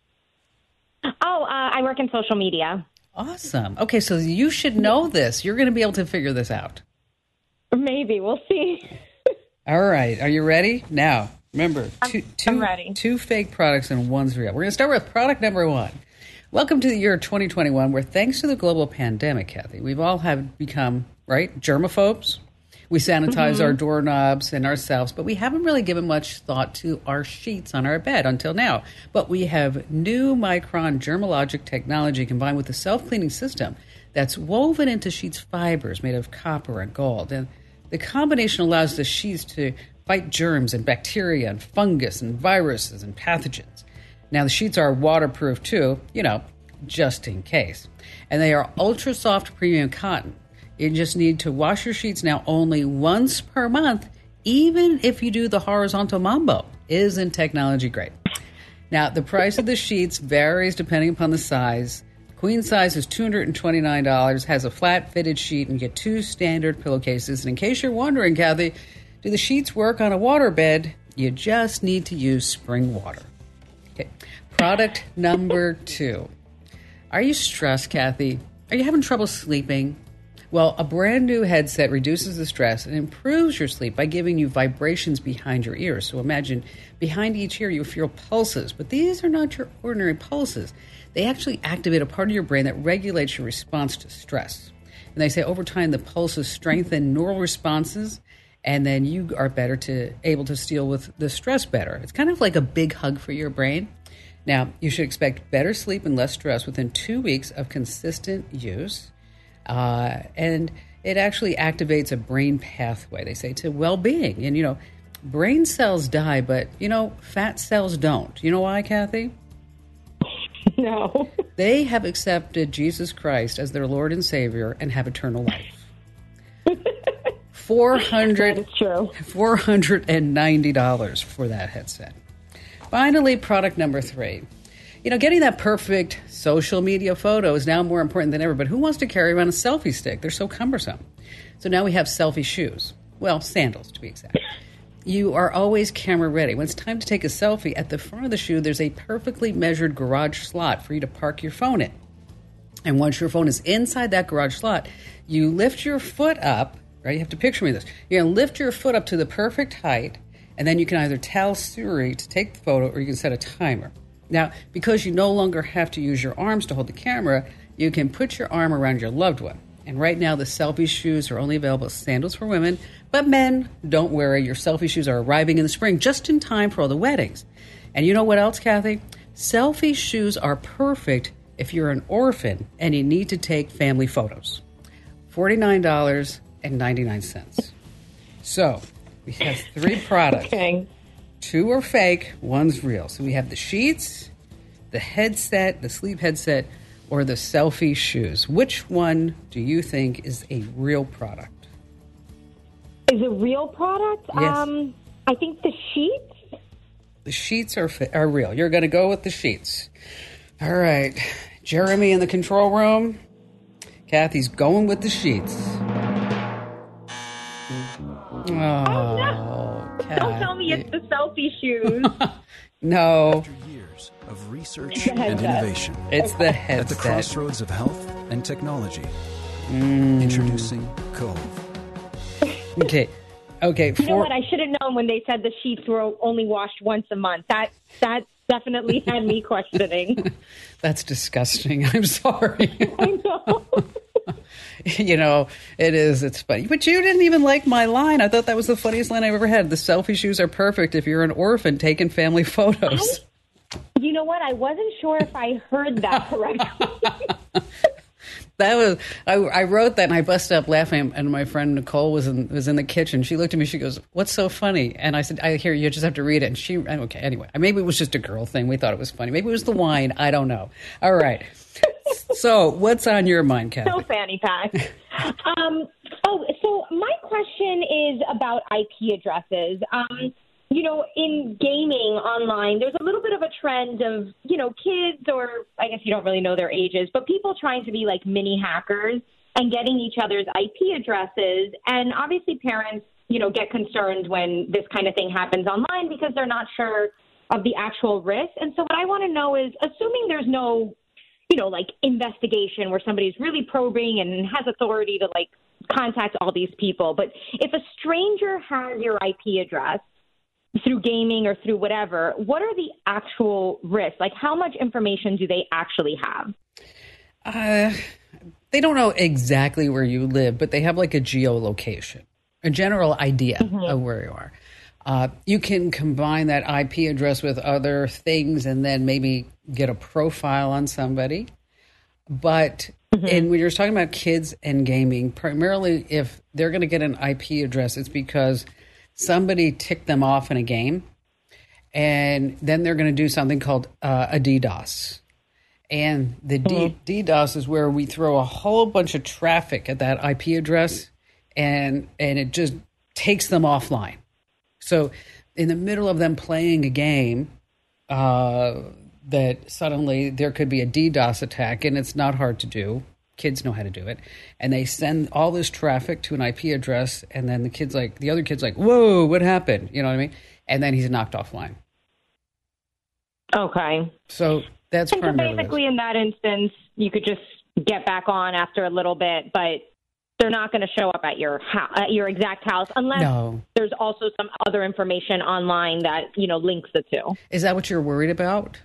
Oh, uh, I work in social media. Awesome. Okay, so you should know this. You're going to be able to figure this out. Maybe. We'll see. All right. Are you ready? Now, remember, two, two, I'm ready. two fake products and one's real. We're going to start with product number one. Welcome to the year twenty twenty-one, where thanks to the global pandemic, Kathy, we've all have become, right, germaphobes. We sanitize Mm-hmm. our doorknobs and ourselves, but we haven't really given much thought to our sheets on our bed until now. But we have new Micron Germalogic technology combined with a self-cleaning system that's woven into sheets fibers made of copper and gold. And the combination allows the sheets to fight germs and bacteria and fungus and viruses and pathogens. Now, the sheets are waterproof too, you know, just in case. And they are ultra soft premium cotton. You just need to wash your sheets now only once per month, even if you do the horizontal mambo. Isn't technology great? Now, the price of the sheets varies depending upon the size. Queen size is two hundred twenty-nine dollars, has a flat fitted sheet, and you get two standard pillowcases. And in case you're wondering, Kathy, do the sheets work on a waterbed? You just need to use spring water. Okay. Product number two. Are you stressed, Kathy? Are you having trouble sleeping? Well, a brand new headset reduces the stress and improves your sleep by giving you vibrations behind your ears. So imagine behind each ear you feel pulses, but these are not your ordinary pulses. They actually activate a part of your brain that regulates your response to stress. And they say over time the pulses strengthen neural responses, and then you are better to able to deal with the stress better. It's kind of like a big hug for your brain. Now, you should expect better sleep and less stress within two weeks of consistent use. Uh, and it actually activates a brain pathway, they say, to well-being. And, you know, brain cells die, but, you know, fat cells don't. You know why, Kathy? No. They have accepted Jesus Christ as their Lord and Savior and have eternal life. four hundred That is true. four hundred ninety dollars for that headset. Finally, product number three. You know, getting that perfect social media photo is now more important than ever, but who wants to carry around a selfie stick? They're so cumbersome. So now we have selfie shoes. Well, sandals, to be exact. You are always camera ready. When it's time to take a selfie, at the front of the shoe, there's a perfectly measured garage slot for you to park your phone in. And once your phone is inside that garage slot, you lift your foot up, right? You have to picture me this. You're going to lift your foot up to the perfect height, and then you can either tell Siri to take the photo or you can set a timer. Now, because you no longer have to use your arms to hold the camera, you can put your arm around your loved one. And right now, the selfie shoes are only available as sandals for women, but men, don't worry. Your selfie shoes are arriving in the spring just in time for all the weddings. And you know what else, Kathy? Selfie shoes are perfect if you're an orphan and you need to take family photos. forty-nine dollars and ninety-nine cents. So, we have three products. Okay. Two are fake, one's real. So we have the sheets, the headset, the sleep headset, or the selfie shoes. Which one do you think is a real product? Is a real product? Yes. Um, I think the sheets. The sheets are fi- are real. You're going to go with the sheets. All right. Jeremy in the control room. Kathy's going with the sheets. Oh, no. Kathy. Don't tell me it's the selfie shoes. No. After years of research It's the and headset. innovation, It's the at headset. the crossroads of health and technology, Mm. introducing Cove. Okay. Okay. You know For, what? I should have known when they said the sheets were only washed once a month. That that definitely had me questioning. that's disgusting. I'm sorry. I know. You know, it is. It's funny. But you didn't even like my line. I thought that was the funniest line I've ever had. The selfie shoes are perfect if you're an orphan taking family photos. You know what? I wasn't sure if I heard that correctly. That was I, I wrote that and I busted up laughing. And my friend Nicole was in was in the kitchen. She looked at me. She goes, "What's so funny?" And I said, "I hear you. Just have to read it." And she, okay, anyway, maybe it was just a girl thing. We thought it was funny. Maybe it was the wine. I don't know. All right. So, what's on your mind, Kathy? No fanny pack. Um, oh, so my question is about I P addresses. Um, you know, in gaming online, there's a little bit of a trend of, you know, kids, or I guess you don't really know their ages, but people trying to be like mini hackers and getting each other's I P addresses. And obviously parents, you know, get concerned when this kind of thing happens online because they're not sure of the actual risk. And so what I want to know is, assuming there's no, you know, like investigation where somebody's really probing and has authority to like contact all these people. But if a stranger has your I P address through gaming or through whatever, what are the actual risks? Like, how much information do they actually have? Uh, they don't know exactly where you live, but they have like a geolocation, a general idea mm-hmm. of where you are. Uh, you can combine that I P address with other things and then maybe get a profile on somebody. But mm-hmm. and when you're talking about kids and gaming, primarily if they're going to get an I P address, it's because somebody ticked them off in a game. And then they're going to do something called uh, a DDoS. And the D- DDoS is where we throw a whole bunch of traffic at that I P address, and and it just takes them offline. So in the middle of them playing a game, uh, that suddenly there could be a DDoS attack, and it's not hard to do. Kids know how to do it. And they send all this traffic to an I P address, and then the kid's like, the other kid's like, whoa, what happened? You know what I mean? And then he's knocked offline. Okay. So that's and so primarily basically in that instance, you could just get back on after a little bit, but they're not going to show up at your ho- at your exact house unless no. there's also some other information online that, you know, links the two. Is that what you're worried about?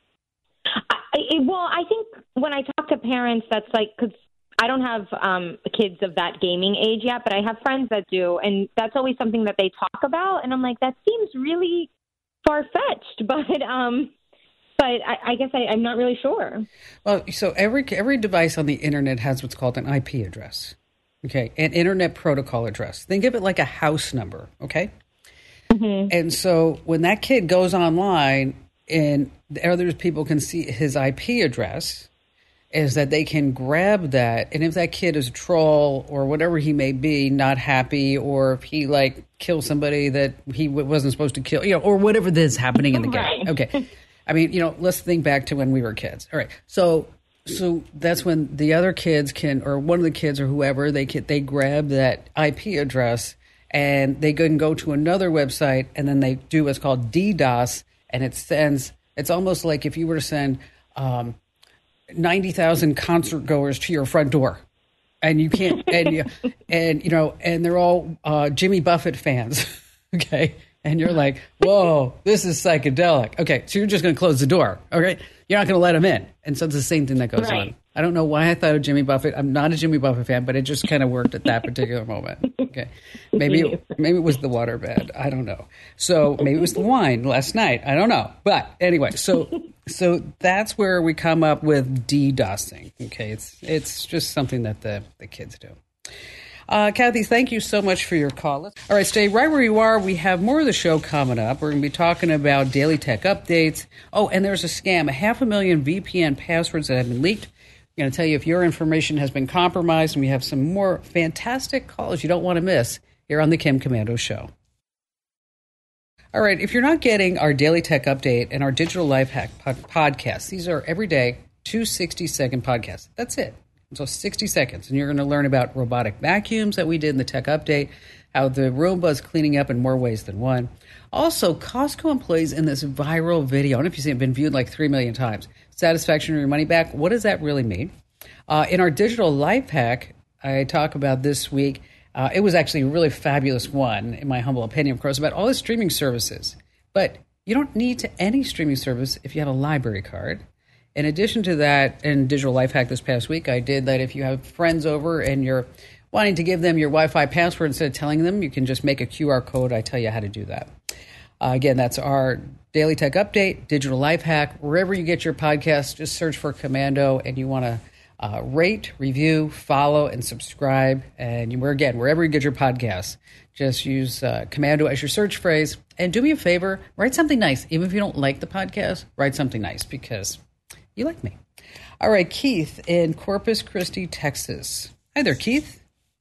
I, I, well, I think when I talk to parents, that's like, because I don't have um, kids of that gaming age yet, but I have friends that do, and that's always something that they talk about, and I'm like, that seems really far-fetched, but um, but I, I guess I, I'm not really sure. Well, so every every device on the internet has what's called an I P address, okay, an internet protocol address. Think of it like a house number, okay? Mm-hmm. And so when that kid goes online and other people can see his I P address, is that they can grab that, and if that kid is a troll or whatever he may be, not happy, or if he like kills somebody that he w- wasn't supposed to kill, you know, or whatever is happening in the right. game. Okay, I mean, you know, let's think back to when we were kids. All right, so so that's when the other kids can, or one of the kids or whoever, they can, they grab that I P address and they can go to another website, and then they do what's called DDoS, and it sends. It's almost like if you were to send. Um, ninety thousand concert goers to your front door, and you can't, and you, and you know, and they're all uh, Jimmy Buffett fans, okay? And you're like, whoa, this is psychedelic. Okay, so you're just going to close the door, okay? You're not going to let them in, and so it's the same thing that goes right. on. I don't know why I thought of Jimmy Buffett. I'm not a Jimmy Buffett fan, but it just kind of worked at that particular moment. Okay, maybe it, maybe it was the waterbed. I don't know. So maybe it was the wine last night. I don't know. But anyway, so so that's where we come up with DDoSing. Okay, it's it's just something that the, the kids do. Uh, Kathy, thank you so much for your call. All right, stay right where you are. We have more of the show coming up. We're going to be talking about daily tech updates. Oh, and there's a scam, a half a million V P N passwords that have been leaked. I'm going to tell you if your information has been compromised, and we have some more fantastic calls you don't want to miss here on the Kim Komando Show. All right, if you're not getting our daily tech update and our digital life hack podcasts, these are every day, two sixty-second podcasts. That's it. So sixty seconds, and you're going to learn about robotic vacuums that we did in the tech update, how the Roomba is cleaning up in more ways than one. Also, Costco employees in this viral video, I don't know if you see it, been viewed like three million times. Satisfaction or your money back, what does that really mean? Uh, in our digital life hack, I talk about this week, uh, it was actually a really fabulous one, in my humble opinion, of course, about all the streaming services. But you don't need to any streaming service if you have a library card. In addition to that, in Digital Life Hack this past week, I did that if you have friends over and you're wanting to give them your Wi-Fi password instead of telling them, you can just make a Q R code. I tell you how to do that. Uh, again, that's our Daily Tech Update, Digital Life Hack. Wherever you get your podcast, just search for Komando, and you want to uh, rate, review, follow, and subscribe. And you, again, wherever you get your podcasts, just use uh, Komando as your search phrase. And do me a favor, write something nice. Even if you don't like the podcast, write something nice because you like me. All right, Keith in Corpus Christi, Texas. Hi there, Keith.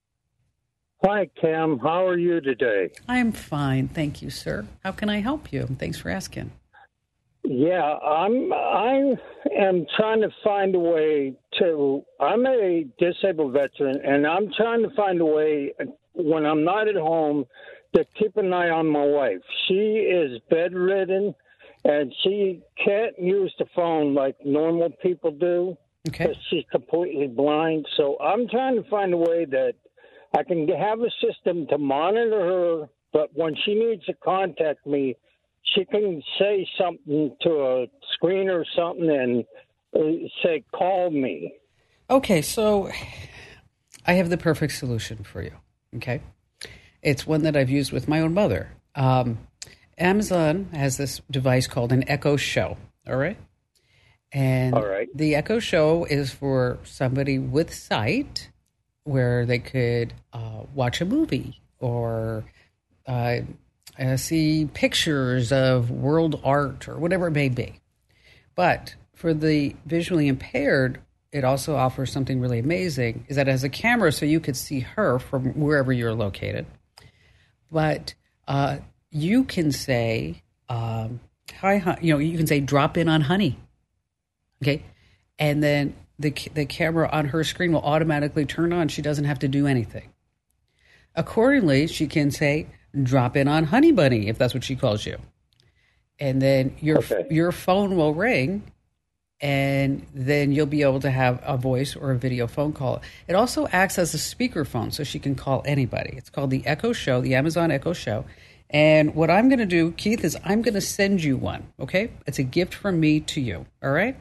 Hi, Cam. How are you today? I'm fine. Thank you, sir. How can I help you? Thanks for asking. Yeah, I'm I am trying to find a way to I'm a disabled veteran, and I'm trying to find a way when I'm not at home to keep an eye on my wife. She is bedridden, and she can't use the phone like normal people do. Okay. Because she's completely blind. So I'm trying to find a way that I can have a system to monitor her, but when she needs to contact me, she can say something to a screen or something and uh, say, call me. Okay, so I have the perfect solution for you, okay? It's one that I've used with my own mother. Um, Amazon has this device called an Echo Show, all right? And all right. The Echo Show is for somebody with sight where they could uh, watch a movie or uh, uh, see pictures of world art or whatever it may be. But for the visually impaired, it also offers something really amazing, is that it has a camera so you could see her from wherever you're located. But uh, you can say, um, hi, hon-, you know, you can say, drop in on honey. Okay. And then the the camera on her screen will automatically turn on. She doesn't have to do anything. Accordingly, she can say, drop in on Honey Bunny, if that's what she calls you. And then your okay. your phone will ring, and then you'll be able to have a voice or a video phone call. It also acts as a speakerphone, so she can call anybody. It's called the Echo Show, the Amazon Echo Show. And what I'm going to do, Keith, is I'm going to send you one, okay? It's a gift from me to you, all right?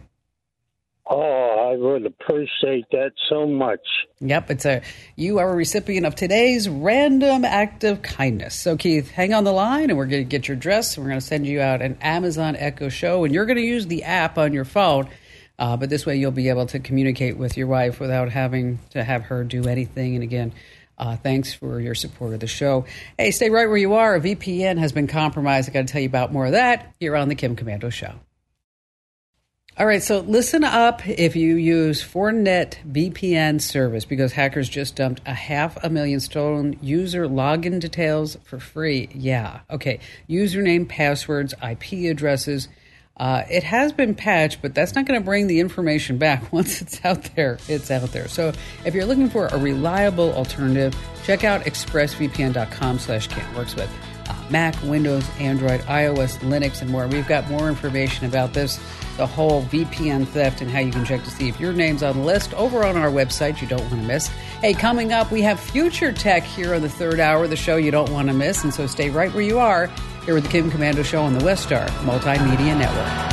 Oh, I would appreciate that so much. Yep, it's a you are a recipient of today's random act of kindness. So, Keith, hang on the line, and we're going to get your address, and we're going to send you out an Amazon Echo Show, and you're going to use the app on your phone, uh, but this way you'll be able to communicate with your wife without having to have her do anything. And again, uh, thanks for your support of the show. Hey, stay right where you are. A V P N has been compromised. I got to tell you about more of that here on the Kim Komando Show. All right, so listen up if you use Fortinet V P N service, because hackers just dumped a half a million stolen user login details for free. Yeah, okay. Username, passwords, I P addresses. Uh, it has been patched, but that's not going to bring the information back. Once it's out there, it's out there. So if you're looking for a reliable alternative, check out expressvpn.com slash Kim. Works with uh, Mac, Windows, Android, iOS, Linux, and more. We've got more information about this, the whole V P N theft, and how you can check to see if your name's on the list over on our website you don't want to miss. Hey, coming up, we have Future Tech here on the third hour of the show you don't want to miss, and so stay right where you are here with the Kim Komando Show on the Westar Multimedia Network.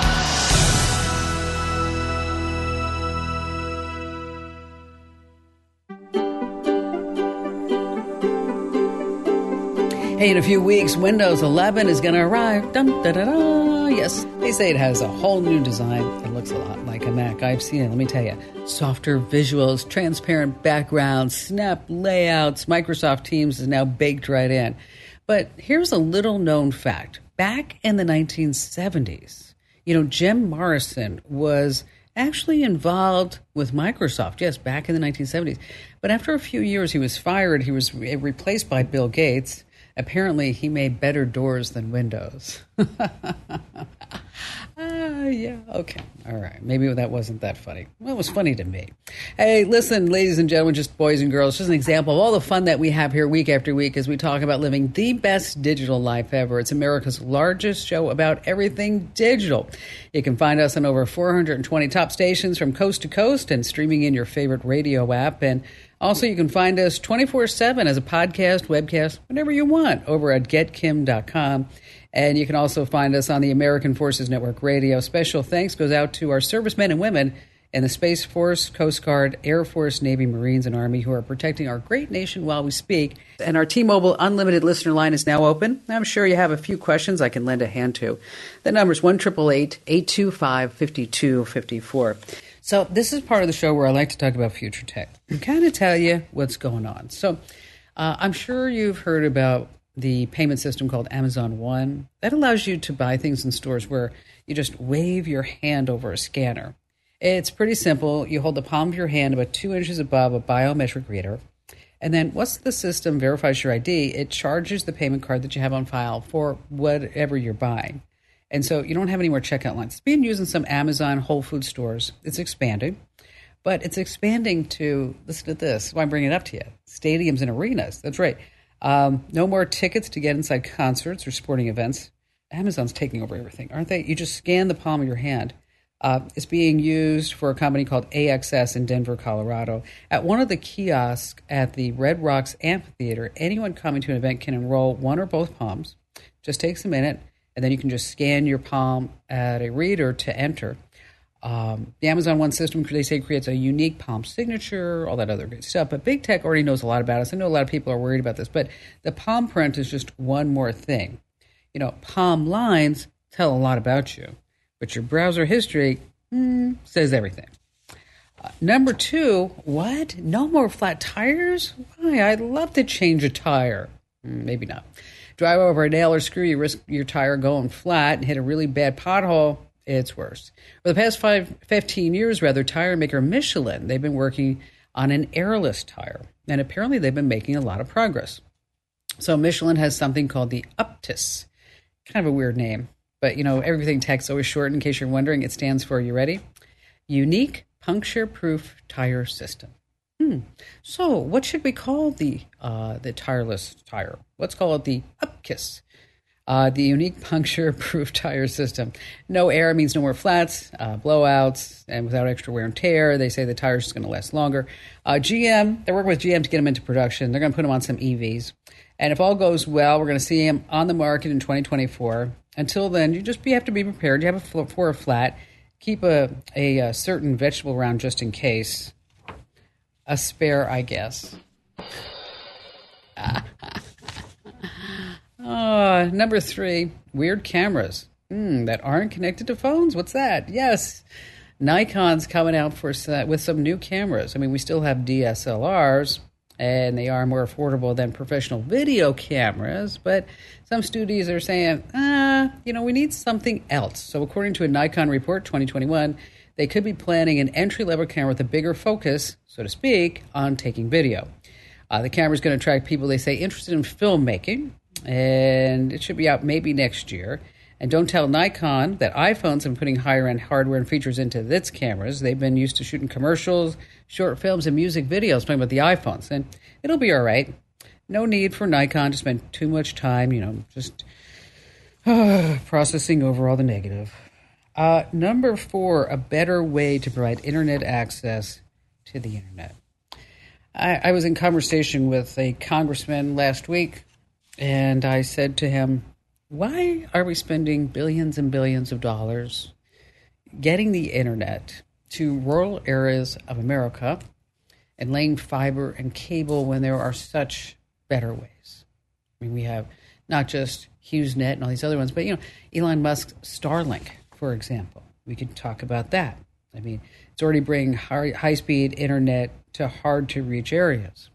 Hey, in a few weeks, Windows eleven is going to arrive. Dun, da, da, da. Yes, they say it has a whole new design. It looks a lot like a Mac. I've seen it. Let me tell you. Softer visuals, transparent backgrounds, snap layouts. Microsoft Teams is now baked right in. But here's a little known fact. Back in the nineteen seventies, you know, Jim Morrison was actually involved with Microsoft. Yes, back in the nineteen seventies. But after a few years, he was fired. He was re- replaced by Bill Gates. Apparently, he made better doors than Windows. Ah, yeah, okay. All right. Maybe that wasn't that funny. Well, it was funny to me. Hey, listen, ladies and gentlemen, just boys and girls, just an example of all the fun that we have here week after week as we talk about living the best digital life ever. It's America's largest show about everything digital. You can find us on over four hundred twenty top stations from coast to coast and streaming in your favorite radio app. And also, you can find us twenty-four seven as a podcast, webcast, whatever you want, over at get kim dot com. And you can also find us on the American Forces Network Radio. Special thanks goes out to our servicemen and women in the Space Force, Coast Guard, Air Force, Navy, Marines, and Army who are protecting our great nation while we speak. And our T-Mobile Unlimited listener line is now open. I'm sure you have a few questions I can lend a hand to. The number is one eight eight eight, eight two five, five two five four. So this is part of the show where I like to talk about future tech and kind of tell you what's going on. So uh, I'm sure you've heard about the payment system called Amazon One. That allows you to buy things in stores where you just wave your hand over a scanner. It's pretty simple. You hold the palm of your hand about two inches above a biometric reader. And then once the system verifies your I D, it charges the payment card that you have on file for whatever you're buying. And so you don't have any more checkout lines. It's being used in some Amazon Whole Food stores. It's expanding. But it's expanding to, listen to this, why I'm bringing it up to you, stadiums and arenas. That's right. Um, no more tickets to get inside concerts or sporting events. Amazon's taking over everything, aren't they? You just scan the palm of your hand. Uh, it's being used for a company called A X S in Denver, Colorado. At one of the kiosks at the Red Rocks Amphitheater, anyone coming to an event can enroll one or both palms. Just takes a minute, and then you can just scan your palm at a reader to enter. Um, the Amazon One system, they say, creates a unique palm signature, all that other good stuff. But big tech already knows a lot about us. I know a lot of people are worried about this, but the palm print is just one more thing. You know, palm lines tell a lot about you, but your browser history mm, says everything. Uh, number two, what? No more flat tires? Why? I'd love to change a tire. Mm, maybe not. Drive over a nail or screw, you risk your tire going flat and hit a really bad pothole. It's worse. For the past five, fifteen years, rather, tire maker Michelin, they've been working on an airless tire. And apparently they've been making a lot of progress. So Michelin has something called the Uptis. Kind of a weird name. But, you know, everything tech's always short. In case you're wondering, it stands for, you ready? Unique Puncture-Proof Tire System. Hmm. So what should we call the uh, the tireless tire? Let's call it the Upkiss. Uh, the Unique Puncture-Proof Tire System. No air means no more flats, uh, blowouts, and without extra wear and tear. They say the tire's just going to last longer. Uh, G M, they're working with G M to get them into production. They're going to put them on some E Vs. And if all goes well, we're going to see them on the market in twenty twenty-four. Until then, you just you have to be prepared. You have a fl- for a flat. Keep a, a, a certain vegetable around just in case. A spare, I guess. Oh, number three, weird cameras mm, that aren't connected to phones. What's that? Yes, Nikon's coming out for with some new cameras. I mean, we still have D S L Rs, and they are more affordable than professional video cameras, but some studios are saying, ah, you know, we need something else. So according to a Nikon report, twenty twenty-one, they could be planning an entry-level camera with a bigger focus, so to speak, on taking video. Uh, the camera is going to attract people, they say, interested in filmmaking, and it should be out maybe next year. And don't tell Nikon that iPhones have been putting higher-end hardware and features into its cameras. They've been used to shooting commercials, short films, and music videos, talking about the iPhones. And it'll be all right. No need for Nikon to spend too much time, you know, just uh, processing over all the negative. Uh, number four, a better way to provide internet access to the internet. I, I was in conversation with a congressman last week, and I said to him, why are we spending billions and billions of dollars getting the internet to rural areas of America and laying fiber and cable when there are such better ways? I mean, we have not just HughesNet and all these other ones, but, you know, Elon Musk's Starlink, for example. We could talk about that. I mean, it's already bringing high, high-speed internet to hard-to-reach areas.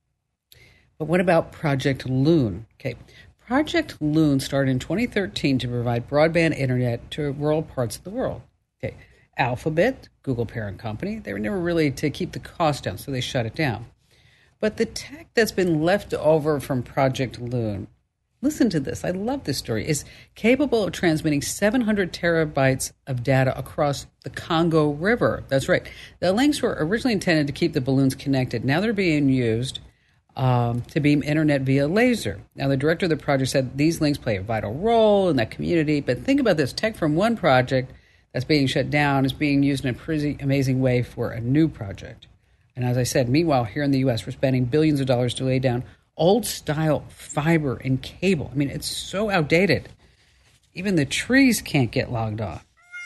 But what about Project Loon? Okay, Project Loon started in twenty thirteen to provide broadband internet to rural parts of the world. Okay, Alphabet, Google parent company, they were never really to keep the cost down, so they shut it down. But the tech that's been left over from Project Loon, listen to this, I love this story, is capable of transmitting seven hundred terabytes of data across the Congo River. That's right. The links were originally intended to keep the balloons connected. Now they're being used um, to beam internet via laser. Now, the director of the project said these links play a vital role in that community. But think about this. Tech from one project that's being shut down is being used in a pretty amazing way for a new project. And as I said, meanwhile, here in the U S, we're spending billions of dollars to lay down old-style fiber and cable. I mean, it's so outdated. Even the trees can't get logged on.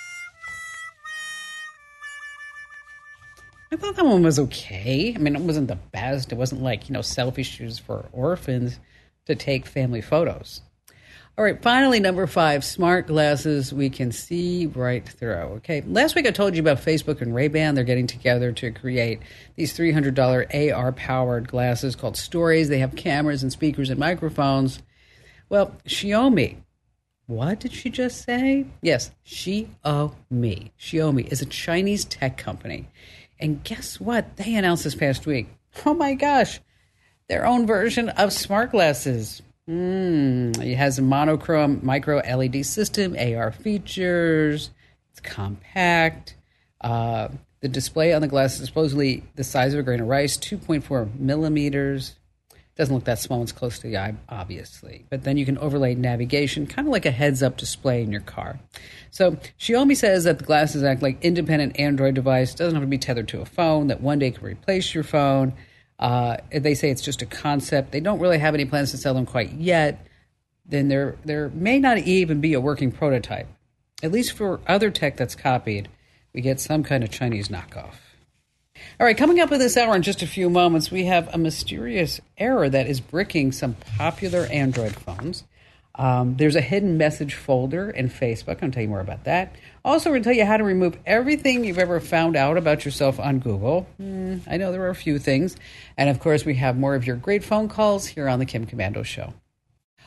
I thought that one was okay. I mean, it wasn't the best. It wasn't like, you know, selfie shoes for orphans to take family photos. All right, finally, number five, smart glasses we can see right through. Okay, last week I told you about Facebook and Ray-Ban. They're getting together to create these three hundred dollars A R-powered glasses called Stories. They have cameras and speakers and microphones. Well, Xiaomi, what did she just say? Yes, Xiaomi. Xiaomi is a Chinese tech company. And guess what? They announced this past week, oh my gosh, their own version of smart glasses. Mm, it has a monochrome micro L E D system, A R features, it's compact. Uh, the display on the glass is supposedly the size of a grain of rice, two point four millimeters. Doesn't look that small, it's close to the eye, obviously. But then you can overlay navigation, kind of like a heads-up display in your car. So Xiaomi says that the glasses act like independent Android device, doesn't have to be tethered to a phone, that one day can replace your phone. Uh, they say it's just a concept. They don't really have any plans to sell them quite yet. Then there there may not even be a working prototype. At least for other tech that's copied, we get some kind of Chinese knockoff. All right, coming up with this hour in just a few moments, we have a mysterious error that is bricking some popular Android phones. Um, there's a hidden message folder in Facebook. I'm going to tell you more about that. Also, we're going to tell you how to remove everything you've ever found out about yourself on Google. Mm, I know there are a few things. And, of course, we have more of your great phone calls here on the Kim Komando Show.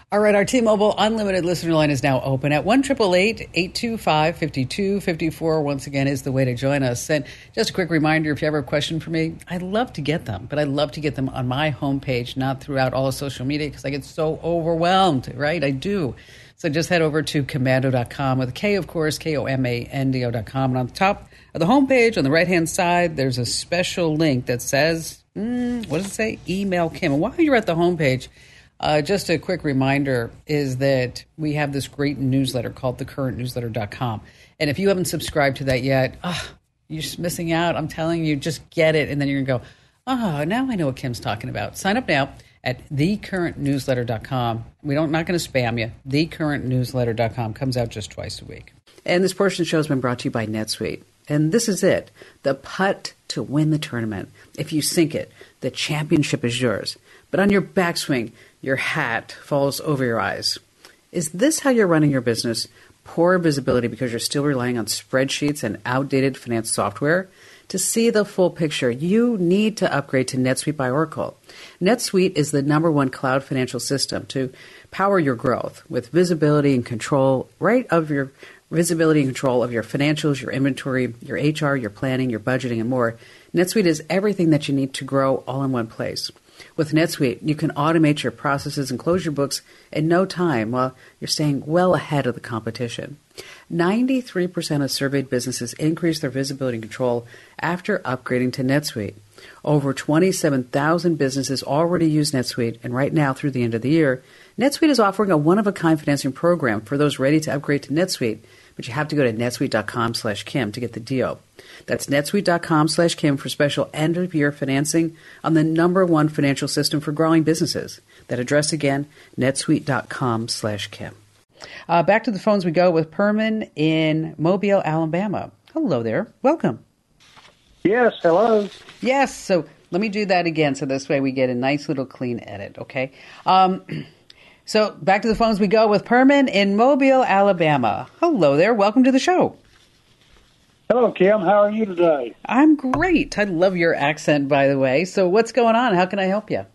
All right, our T-Mobile Unlimited listener line is now open at one eight eight eight, eight two five, five two five four. Once again, is the way to join us. And just a quick reminder, if you ever have a question for me, I'd love to get them, but I'd love to get them on my homepage, not throughout all of social media, because I get so overwhelmed, right? I do. So just head over to komando dot com with a K, of course, K O M A N D O dot com. And on the top of the homepage, on the right-hand side, there's a special link that says, mm, what does it say? Email Kim. And while you're at the homepage, Uh, just a quick reminder is that we have this great newsletter called the current newsletter dot com. And if you haven't subscribed to that yet, oh, you're just missing out. I'm telling you, just get it. And then you're going to go, oh, now I know what Kim's talking about. Sign up now at the current newsletter dot com. We don't, not going to spam you. the current newsletter dot com comes out just twice a week. And this portion of the show has been brought to you by NetSuite. And this is it, the putt to win the tournament. If you sink it, the championship is yours. But on your backswing, your hat falls over your eyes. Is this how you're running your business? Poor visibility because you're still relying on spreadsheets and outdated finance software? To see the full picture, you need to upgrade to NetSuite by Oracle. NetSuite is the number one cloud financial system to power your growth with visibility and control right of your visibility and control of your financials, your inventory, your H R, your planning, your budgeting, and more. NetSuite is everything that you need to grow all in one place. With NetSuite, you can automate your processes and close your books in no time while you're staying well ahead of the competition. ninety-three percent of surveyed businesses increase their visibility and control after upgrading to NetSuite. Over twenty-seven thousand businesses already use NetSuite, and right now, through the end of the year, NetSuite is offering a one-of-a-kind financing program for those ready to upgrade to NetSuite, but you have to go to netsuite dot com slash Kim to get the deal. That's netsuite dot com slash Kim for special end-of-year financing on the number one financial system for growing businesses. That address again, netsuite dot com slash Kim. Uh, back to the phones we go with Perman in Mobile, Alabama. Hello there. Welcome. Yes, hello. Yes, so let me do that again so this way we get a nice little clean edit, okay? Um, so back to the phones we go with Perman in Mobile, Alabama. Hello there. Welcome to the show. Hello, Kim. How are you today? I'm great. I love your accent, by the way. So what's going on? How can I help you?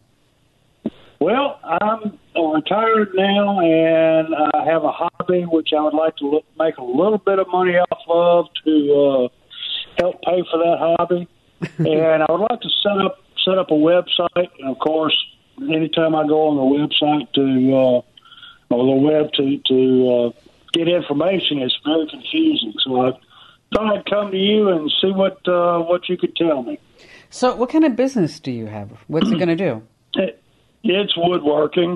Well, I'm retired now, and I have a hobby which I would like to look, make a little bit of money off of to uh, help pay for that hobby. And I would like to set up set up a website. And of course, anytime I go on the website to uh, or the web to to uh, get information, it's very confusing. So I thought I'd come to you and see what uh, what you could tell me. So, what kind of business do you have? What's it going to do? It, it's woodworking.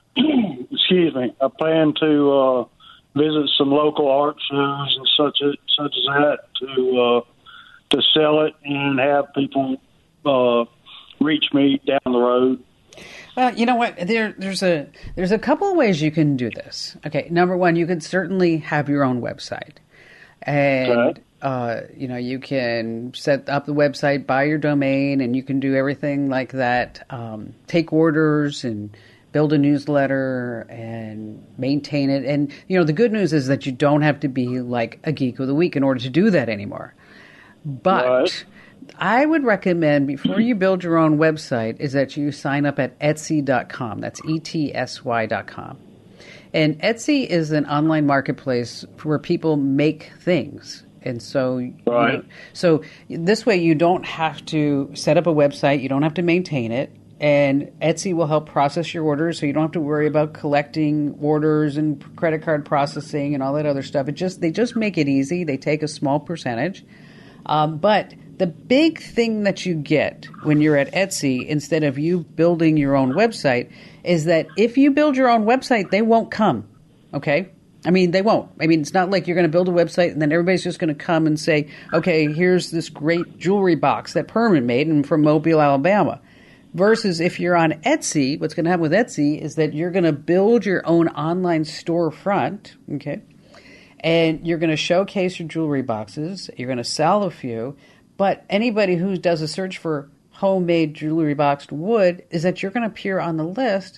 Excuse me. I plan to uh, visit some local art shows and such as, such as that to uh, to sell it and have people uh, reach me down the road. Well, you know what? There, there's a there's a couple of ways you can do this. Okay, number one, you could certainly have your own website, and okay. uh, you know you can set up the website, buy your domain, and you can do everything like that. Um, take orders and build a newsletter and maintain it. And you know the good news is that you don't have to be like a geek of the week in order to do that anymore. But right. I would recommend before you build your own website is that you sign up at Etsy dot com. That's E T S Y dot com. And Etsy is an online marketplace where people make things. And so, right. you know, so this way you don't have to set up a website. You don't have to maintain it. And Etsy will help process your orders, so you don't have to worry about collecting orders and credit card processing and all that other stuff. It just they just make it easy. They take a small percentage. Um, but the big thing that you get when you're at Etsy, instead of you building your own website, is that if you build your own website, they won't come, okay? I mean, they won't. I mean, it's not like you're going to build a website and then everybody's just going to come and say, okay, here's this great jewelry box that Perman made and from Mobile, Alabama. Versus if you're on Etsy, what's going to happen with Etsy is that you're going to build your own online storefront, okay? And you're going to showcase your jewelry boxes. You're going to sell a few. But anybody who does a search for homemade jewelry boxed wood is that you're going to appear on the list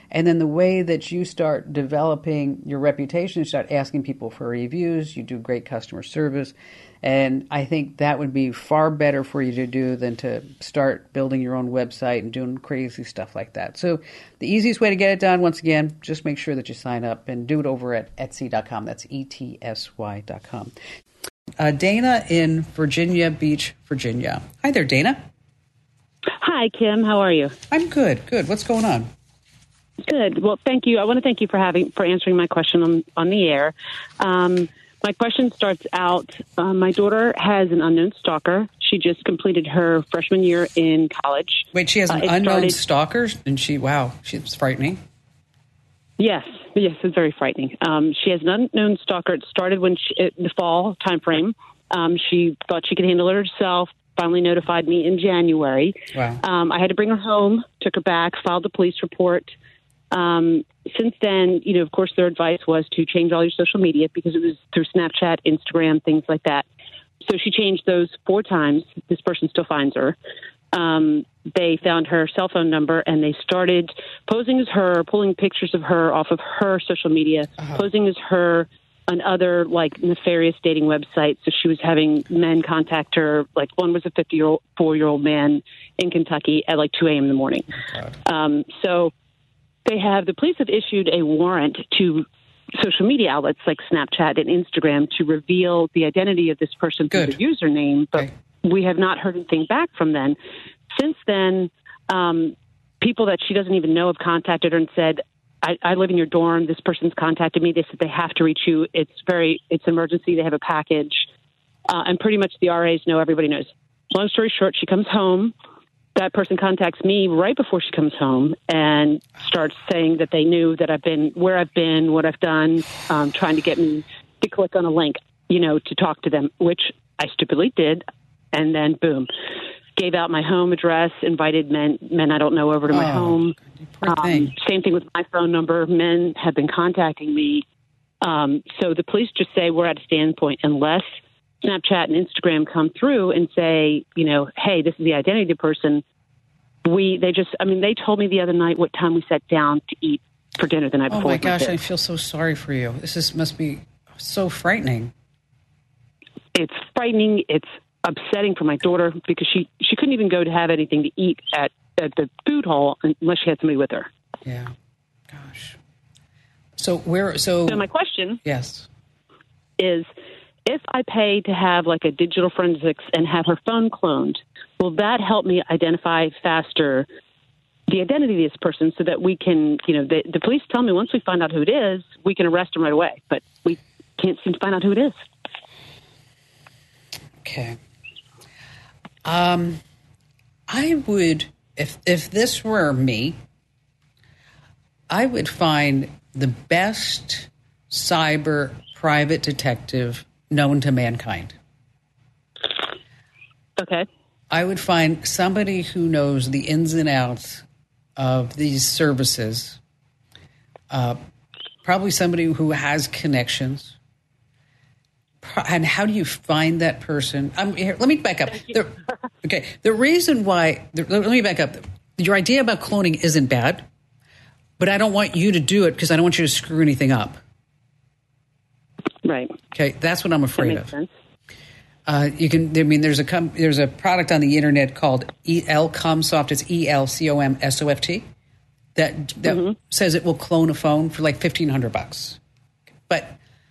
And then the way that you start developing your reputation, you start asking people for reviews, you do great customer service. And I think that would be far better for you to do than to start building your own website and doing crazy stuff like that. So the easiest way to get it done, once again, just make sure that you sign up and do it over at Etsy dot com. That's E T S Y dot com. Uh, Dana in Virginia Beach, Virginia. Hi there, Dana. Hi, Kim. How are you? I'm good. Good. What's going on? Good. Well, thank you. I want to thank you for having for answering my question on, on the air. Um, my question starts out, uh, my daughter has an unknown stalker. She just completed her freshman year in college. Wait, she has an uh, unknown started, stalker? And she, wow, she's frightening. Yes. Yes, it's very frightening. Um, she has an unknown stalker. It started when she, in the fall time frame. Um, she thought she could handle it herself. Finally notified me in January. Wow. Um, I had to bring her home, took her back, filed the police report. Um, since then, you know, of course, their advice was to change all your social media because it was through Snapchat, Instagram, things like that. So she changed those four times. This person still finds her. Um, they found her cell phone number and they started posing as her, pulling pictures of her off of her social media, uh-huh. posing as her on other like nefarious dating websites. So she was having men contact her. Like one was a fifty-four-year-old man in Kentucky at like two a.m. in the morning. Oh, um, so they have, the police have issued a warrant to social media outlets like Snapchat and Instagram to reveal the identity of this person Good. through the username, but okay. we have not heard anything back from them. Since then, um, people that she doesn't even know have contacted her and said, I, I live in your dorm. This person's contacted me. They said they have to reach you. It's very, it's emergency. They have a package. Uh, and pretty much the R As know, everybody knows. Long story short, she comes home. That person contacts me right before she comes home and starts saying that they knew that I've been, where I've been, what I've done, um, trying to get me to click on a link, you know, to talk to them, which I stupidly did. And then boom, gave out my home address, invited men, men I don't know over to my oh, home. Um, same thing with my phone number. Men have been contacting me. Um, so the police just say we're at a standpoint unless Snapchat and Instagram come through and say, you know, hey, this is the identity of the person. We, they just, I mean, they told me the other night what time we sat down to eat for dinner the night oh before. Oh my gosh, I feel so sorry for you. This is, must be so frightening. It's frightening. It's upsetting for my daughter because she, she couldn't even go to have anything to eat at, at the food hall unless she had somebody with her. Yeah. Gosh. So where, so. So my question. Yes. Is if I pay to have like a digital forensics and have her phone cloned, will that help me identify faster the identity of this person so that we can, you know, the, the police tell me once we find out who it is, we can arrest him right away, but we can't seem to find out who it is. Okay. Um, I would, if if this were me, I would find the best cyber private detective known to mankind. Okay. I would find somebody who knows the ins and outs of these services, uh, probably somebody who has connections. And how do you find that person? Um, here, let me back up. The, okay, the reason why, the, let me back up. Your idea about cloning isn't bad, but I don't want you to do it because I don't want you to screw anything up. Right. Okay, that's what I'm afraid that makes of. Sense. Uh, you can. I mean, there's a com- there's a product on the internet called Elcomsoft. It's E L C O M S O F T that that mm-hmm. says it will clone a phone for like fifteen hundred bucks. But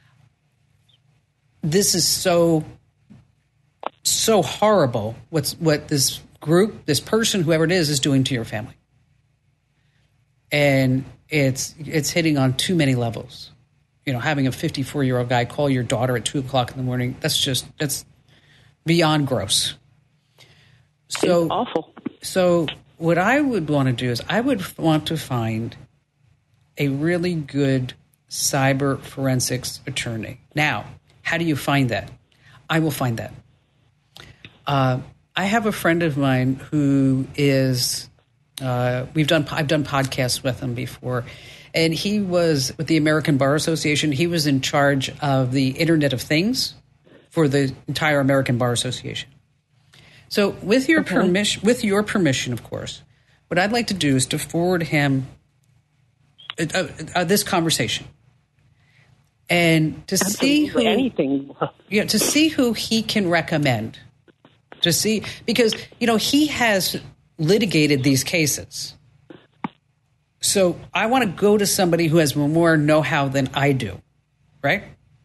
this is so so horrible. What's what this group, this person, whoever it is, is doing to your family, and it's it's hitting on too many levels. You know, having a fifty-four-year-old guy call your daughter at two o'clock in the morning, that's just, that's beyond gross. So it's awful. So what I would want to do is I would want to find a really good cyber forensics attorney. Now, how do you find that? I will find that. Uh, I have a friend of mine who is, uh, we've done, I've done podcasts with him before. And he was with the American Bar Association. He was in charge of the Internet of Things for the entire American Bar Association. So with your okay. permission, with your permission, of course, what I'd like to do is to forward him uh, uh, this conversation, and to Absolutely. see who anything, yeah, to see who he can recommend, to see because you know he has litigated these cases. So I want to go to somebody who has more know-how than I do, right?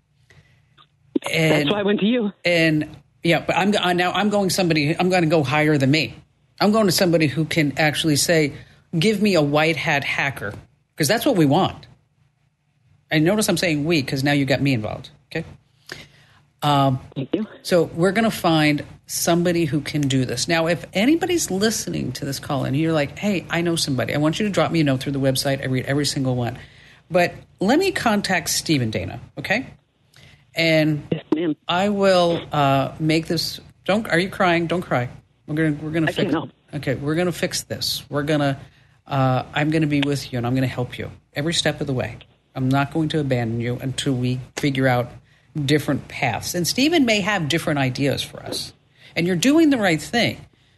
And, That's why I went to you. And yeah, but I'm uh, now I'm going somebody. I'm going to go higher than me. I'm going to somebody who can actually say, "Give me a white hat hacker," because that's what we want. And notice I'm saying we because now you got me involved. Okay. Um, Thank you. So we're going to find somebody who can do this. Now, if anybody's listening to this call and you're like, hey, I know somebody, I want you to drop me a note through the website. I read every single one. But let me contact Steve and Dana, okay? And yes, ma'am. I will uh, make this. Don't. Are you crying? Don't cry. We're gonna. We're gonna I fix. can't help. Okay, we're gonna fix this. We're gonna. Uh, I'm gonna be with you, and I'm gonna help you every step of the way. I'm not going to abandon you until we figure out different paths. And Stephen may have different ideas for us. And you're doing the right thing.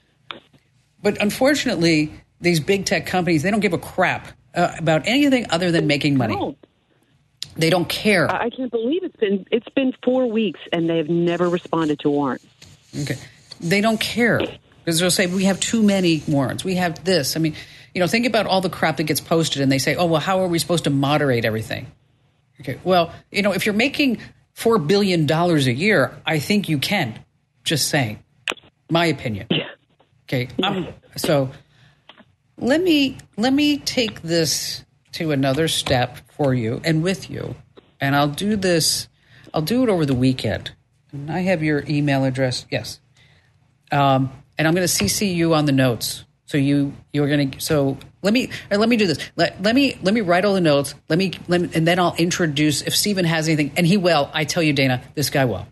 But unfortunately, these big tech companies, they don't give a crap uh, about anything other than making money. No. They don't care. I can't believe it's been it's been four weeks and they have never responded to a warrant. Okay. They don't care. Because they'll say, we have too many warrants. We have this. I mean, you know, think about all the crap that gets posted and they say, oh, well, how are we supposed to moderate everything? Okay. Well, you know, if you're making four billion dollars a year, I think you can. Just saying. My opinion. Yeah. Okay. I'm, so let me let me take this to another step for you and with you. And I'll do this. I'll do it over the weekend. And I have your email address. Yes. Um, and I'm going to C C you on the notes. So you you're going to so let me or let me do this. Let, let me let me write all the notes. Let me, let me and then I'll introduce if Stephen has anything, and he will. I tell you, Dana, this guy will.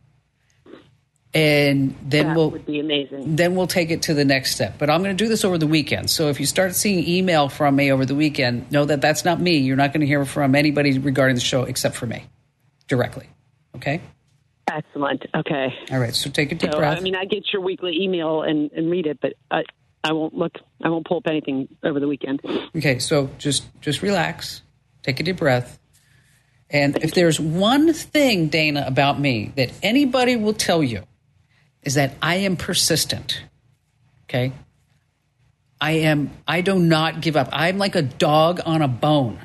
And then that we'll would be amazing. Then we'll take it to the next step. But I'm going to do this over the weekend. So if you start seeing email from me over the weekend, know that that's not me. You're not going to hear from anybody regarding the show except for me directly. Okay? Excellent. Okay. All right. So take a deep so, breath. I mean, I get your weekly email and, and read it, but I, I won't look. I won't pull up anything over the weekend. Okay. So just just relax. Take a deep breath. And if there's one thing, Dana, about me that anybody will tell you, is that I am persistent, okay? I am, I do not give up. I'm like a dog on a bone.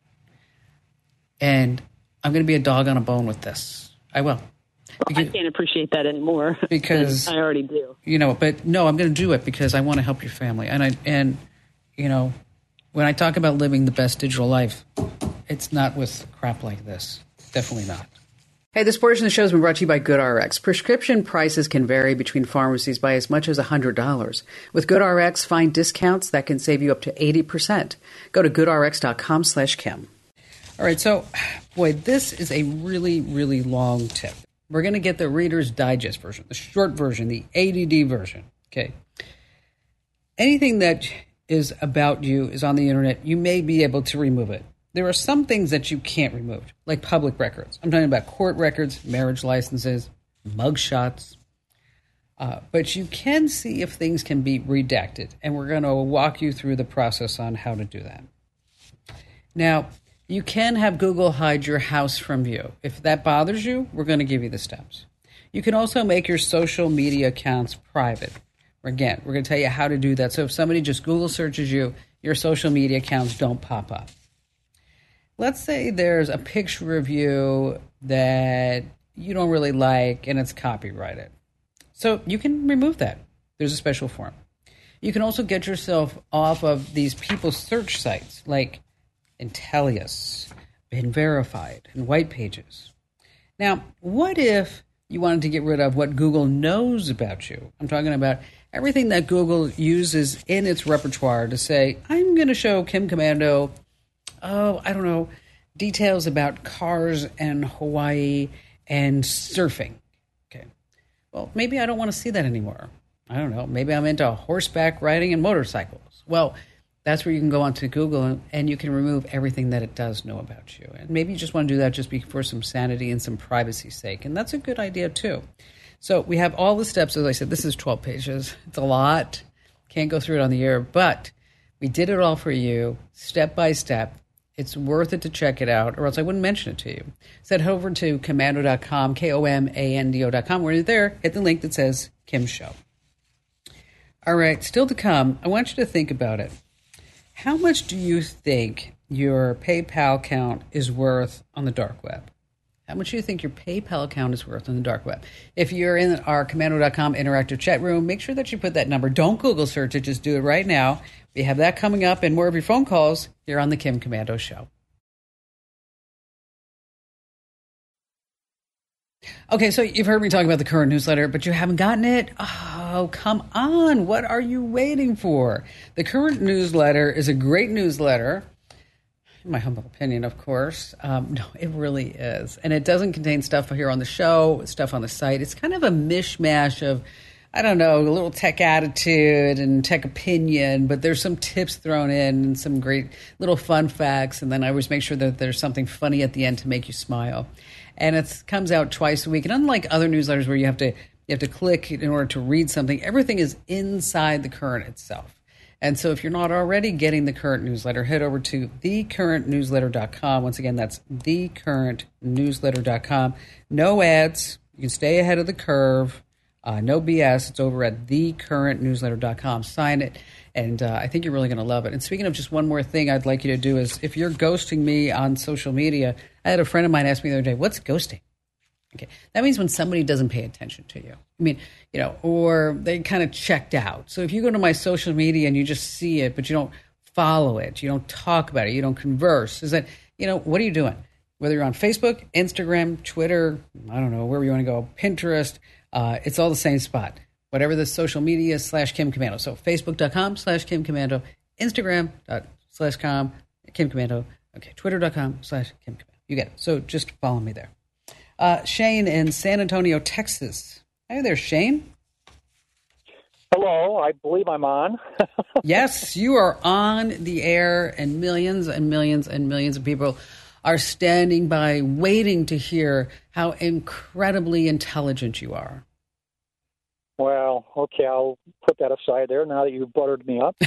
And I'm going to be a dog on a bone with this. I will. Well, because, I can't appreciate that anymore. Because I already do. You know, but no, I'm going to do it because I want to help your family. And, I, and you know, when I talk about living the best digital life, it's not with crap like this. Definitely not. Hey, this portion of the show has been brought to you by GoodRx. Prescription prices can vary between pharmacies by as much as one hundred dollars. With GoodRx, find discounts that can save you up to eighty percent. Go to goodrx.com slash Kim. All right, so, boy, this is a really, really long tip. We're going to get the Reader's Digest version, the short version, the A D D version, okay? Anything that is about you is on the internet, you may be able to remove it. There are some things that you can't remove, like public records. I'm talking about court records, marriage licenses, mugshots. Uh, but you can see if things can be redacted, and we're going to walk you through the process on how to do that. Now, you can have Google hide your house from view. If that bothers you, we're going to give you the steps. You can also make your social media accounts private. Again, we're going to tell you how to do that. So if somebody just Google searches you, your social media accounts don't pop up. Let's say there's a picture of you that you don't really like and it's copyrighted. So you can remove that. There's a special form. You can also get yourself off of these people's search sites like Intellius, Been Verified, and White Pages. Now, what if you wanted to get rid of what Google knows about you? I'm talking about everything that Google uses in its repertoire to say, I'm going to show Kim Komando Oh, I don't know, details about cars and Hawaii and surfing. Okay. Well, maybe I don't want to see that anymore. I don't know. Maybe I'm into horseback riding and motorcycles. Well, that's where you can go onto Google and, and you can remove everything that it does know about you. And maybe you just want to do that just for some sanity and some privacy's sake. And that's a good idea, too. So we have all the steps. As I said, this is twelve pages. It's a lot. Can't go through it on the air. But we did it all for you, step by step. It's worth it to check it out, or else I wouldn't mention it to you. So head over to komando dot com, K O M A N D O dot com. When you're there, hit the link that says Kim Show. All right, still to come, I want you to think about it. How much do you think your PayPal account is worth on the dark web? How much do you think your PayPal account is worth on the dark web? If you're in our komando dot com interactive chat room, make sure that you put that number. Don't Google search it. Just do it right now. We have that coming up and more of your phone calls here on the Kim Komando Show. Okay, so you've heard me talk about the current newsletter, but you haven't gotten it? Oh, come on. What are you waiting for? The current newsletter is a great newsletter. In my humble opinion, of course. Um, no, it really is. And it doesn't contain stuff here on the show, stuff on the site. It's kind of a mishmash of, I don't know, a little tech attitude and tech opinion, but there's some tips thrown in and some great little fun facts. And then I always make sure that there's something funny at the end to make you smile. And it comes out twice a week. And unlike other newsletters where you have to you have to click in order to read something, everything is inside the Current itself. And so if you're not already getting the Current newsletter, head over to the current newsletter dot com. Once again, that's the current newsletter dot com. No ads. You can stay ahead of the curve. Uh, no B S. It's over at the current newsletter dot com. Sign it, and uh, I think you're really going to love it. And speaking of just one more thing I'd like you to do is, if you're ghosting me on social media, I had a friend of mine ask me the other day, what's ghosting? Okay, that means when somebody doesn't pay attention to you. I mean, you know, or they kind of checked out. So if you go to my social media and you just see it, but you don't follow it, you don't talk about it, you don't converse, is that, you know, what are you doing? Whether you're on Facebook, Instagram, Twitter, I don't know, wherever you want to go, Pinterest, uh, it's all the same spot. Whatever the social media slash Kim Komando. So facebook dot com slash Kim Komando, Instagram dot slash com, Kim Komando, okay, twitter dot com slash Kim Komando. You get it. So just follow me there. Uh, Shane in San Antonio, Texas. Hey there, Shane. Hello, I believe I'm on. Yes, you are on the air, and millions and millions and millions of people are standing by waiting to hear how incredibly intelligent you are. Well, okay, I'll put that aside there now that you've buttered me up.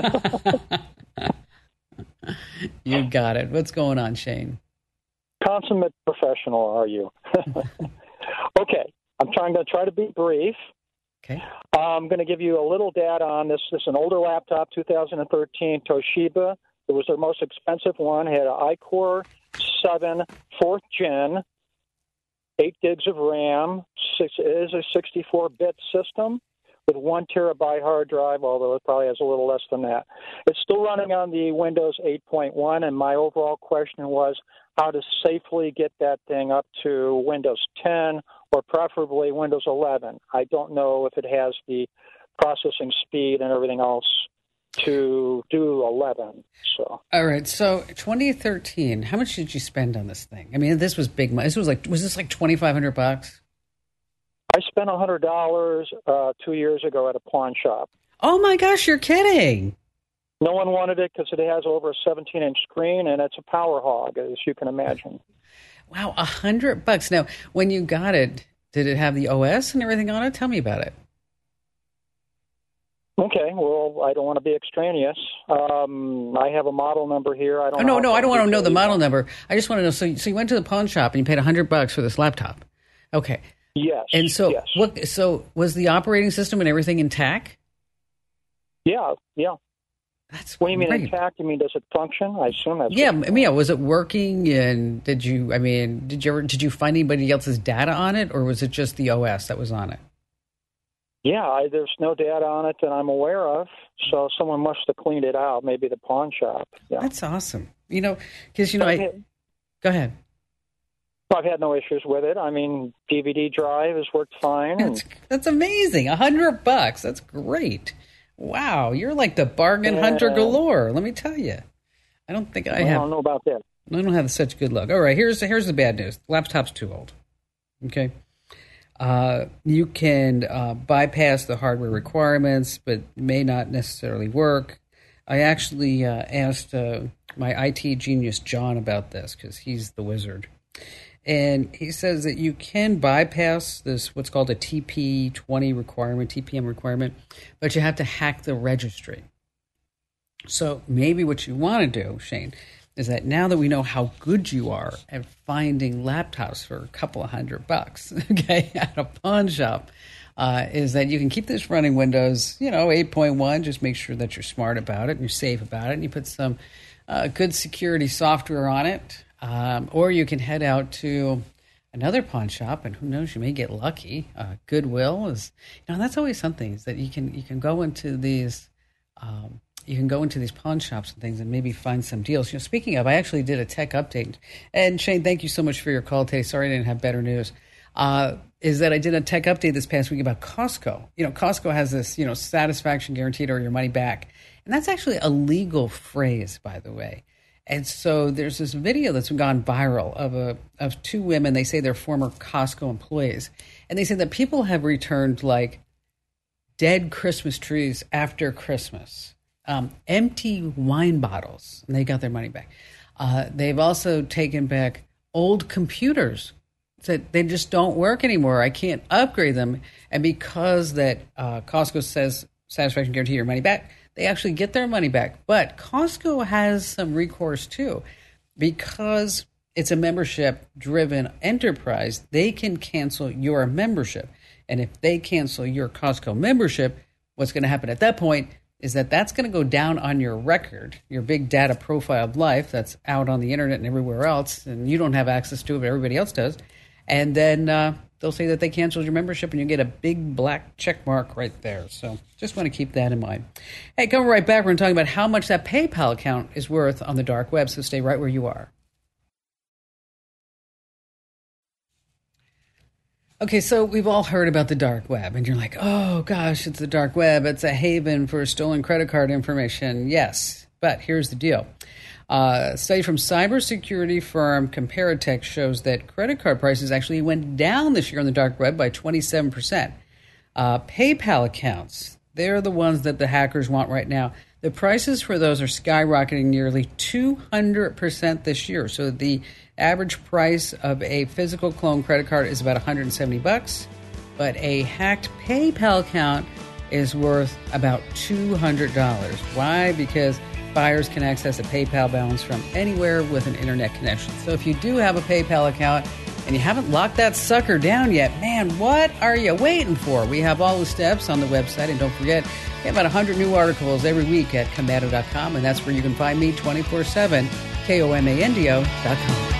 You got it. What's going on, Shane? Consummate professional, are you? Okay, I'm trying to try to be brief. Okay. I'm going to give you a little data on this. This is an older laptop, two thousand thirteen Toshiba. It was their most expensive one. It had an iCore seven fourth gen, eight gigs of RAM. Six, it is a sixty-four bit system with one terabyte hard drive, although it probably has a little less than that. It's still running on the Windows eight point one, and my overall question was how to safely get that thing up to Windows ten or preferably Windows eleven. I don't know if it has the processing speed and everything else to do eleven. So, all right. So, twenty thirteen. How much did you spend on this thing? I mean, this was big money. This was like, was this like twenty-five hundred bucks? I spent a hundred dollars uh, two years ago at a pawn shop. Oh my gosh, you're kidding! No one wanted it because it has over a seventeen inch screen and it's a power hog, as you can imagine. Wow, a hundred bucks. Now, when you got it, did it have the O S and everything on it? Tell me about it. Okay, well, I don't want to be extraneous. Um, I have a model number here. I don't. Oh, no, know no, I don't want to know the model want. number. I just want to know. So, so you went to the pawn shop and you paid a hundred bucks for this laptop. Okay. Yes. And so, yes. what? So, was the operating system and everything intact? Yeah, yeah. That's what do you mean great. intact? You mean does it function? I assume that's. Yeah, I mean, yeah. Was it working? And did you? I mean, did you ever? Did you find anybody else's data on it, or was it just the O S that was on it? Yeah, I, there's no data on it that I'm aware of, so someone must have cleaned it out. Maybe the pawn shop. Yeah. That's awesome. You know, because you know, I, go ahead. I've had no issues with it. I mean, D V D drive has worked fine. That's, that's amazing. A hundred bucks. That's great. Wow, you're like the bargain yeah. hunter galore. Let me tell you. I don't think I well, have. I don't know about that. I don't have such good luck. All right, here's here's the bad news. The laptop's too old. Okay. Uh, you can uh, bypass the hardware requirements, but may not necessarily work. I actually uh, asked uh, my I T genius, John, about this because he's the wizard. And he says that you can bypass this, what's called a T P twenty requirement, T P M requirement, but you have to hack the registry. So maybe what you want to do, Shane, is that now that we know how good you are at finding laptops for a couple of hundred bucks, okay, at a pawn shop, uh, is that you can keep this running Windows, you know, eight point one. Just make sure that you're smart about it and you're safe about it, and you put some uh, good security software on it. Um, or you can head out to another pawn shop, and who knows, you may get lucky. Uh, Goodwill is, you know, that's always something, is that you can you can go into these um, you can go into these pawn shops and things and maybe find some deals. You know, speaking of, I actually did a tech update, and Shane, thank you so much for your call today. Sorry I didn't have better news. Uh, is that I did a tech update this past week about Costco. You know, Costco has this, you know, satisfaction guaranteed or your money back, and that's actually a legal phrase, by the way. And so there's this video that's gone viral of a of two women. They say they're former Costco employees. And they say that people have returned like dead Christmas trees after Christmas, um, empty wine bottles, and they got their money back. Uh, they've also taken back old computers that they just don't work anymore. I can't upgrade them. And because that uh, Costco says satisfaction guarantee your money back, they actually get their money back. But Costco has some recourse too. Because it's a membership-driven enterprise, they can cancel your membership. And if they cancel your Costco membership, what's going to happen at that point is that that's going to go down on your record, your big data profiled life that's out on the internet and everywhere else, and you don't have access to it, but everybody else does. And then uh, they'll say that they canceled your membership, and you get a big black check mark right there. So just want to keep that in mind. Hey, coming right back, we're going to talk about how much that PayPal account is worth on the dark web, so stay right where you are. Okay, so we've all heard about the dark web, and you're like, oh, gosh, it's the dark web. It's a haven for stolen credit card information. Yes, but here's the deal. Uh, a study from cybersecurity firm Comparitech shows that credit card prices actually went down this year on the dark web by twenty-seven percent. Uh, PayPal accounts, they're the ones that the hackers want right now. The prices for those are skyrocketing nearly two hundred percent this year. So the average price of a physical clone credit card is about one hundred seventy bucks, but a hacked PayPal account is worth about two hundred dollars. Why? Because buyers can access a PayPal balance from anywhere with an internet connection. So if you do have a PayPal account and you haven't locked that sucker down yet, man, what are you waiting for? We have all the steps on the website, and don't forget, we have about one hundred new articles every week at komando dot com, and that's where you can find me twenty-four seven, K O M A N D O dot com.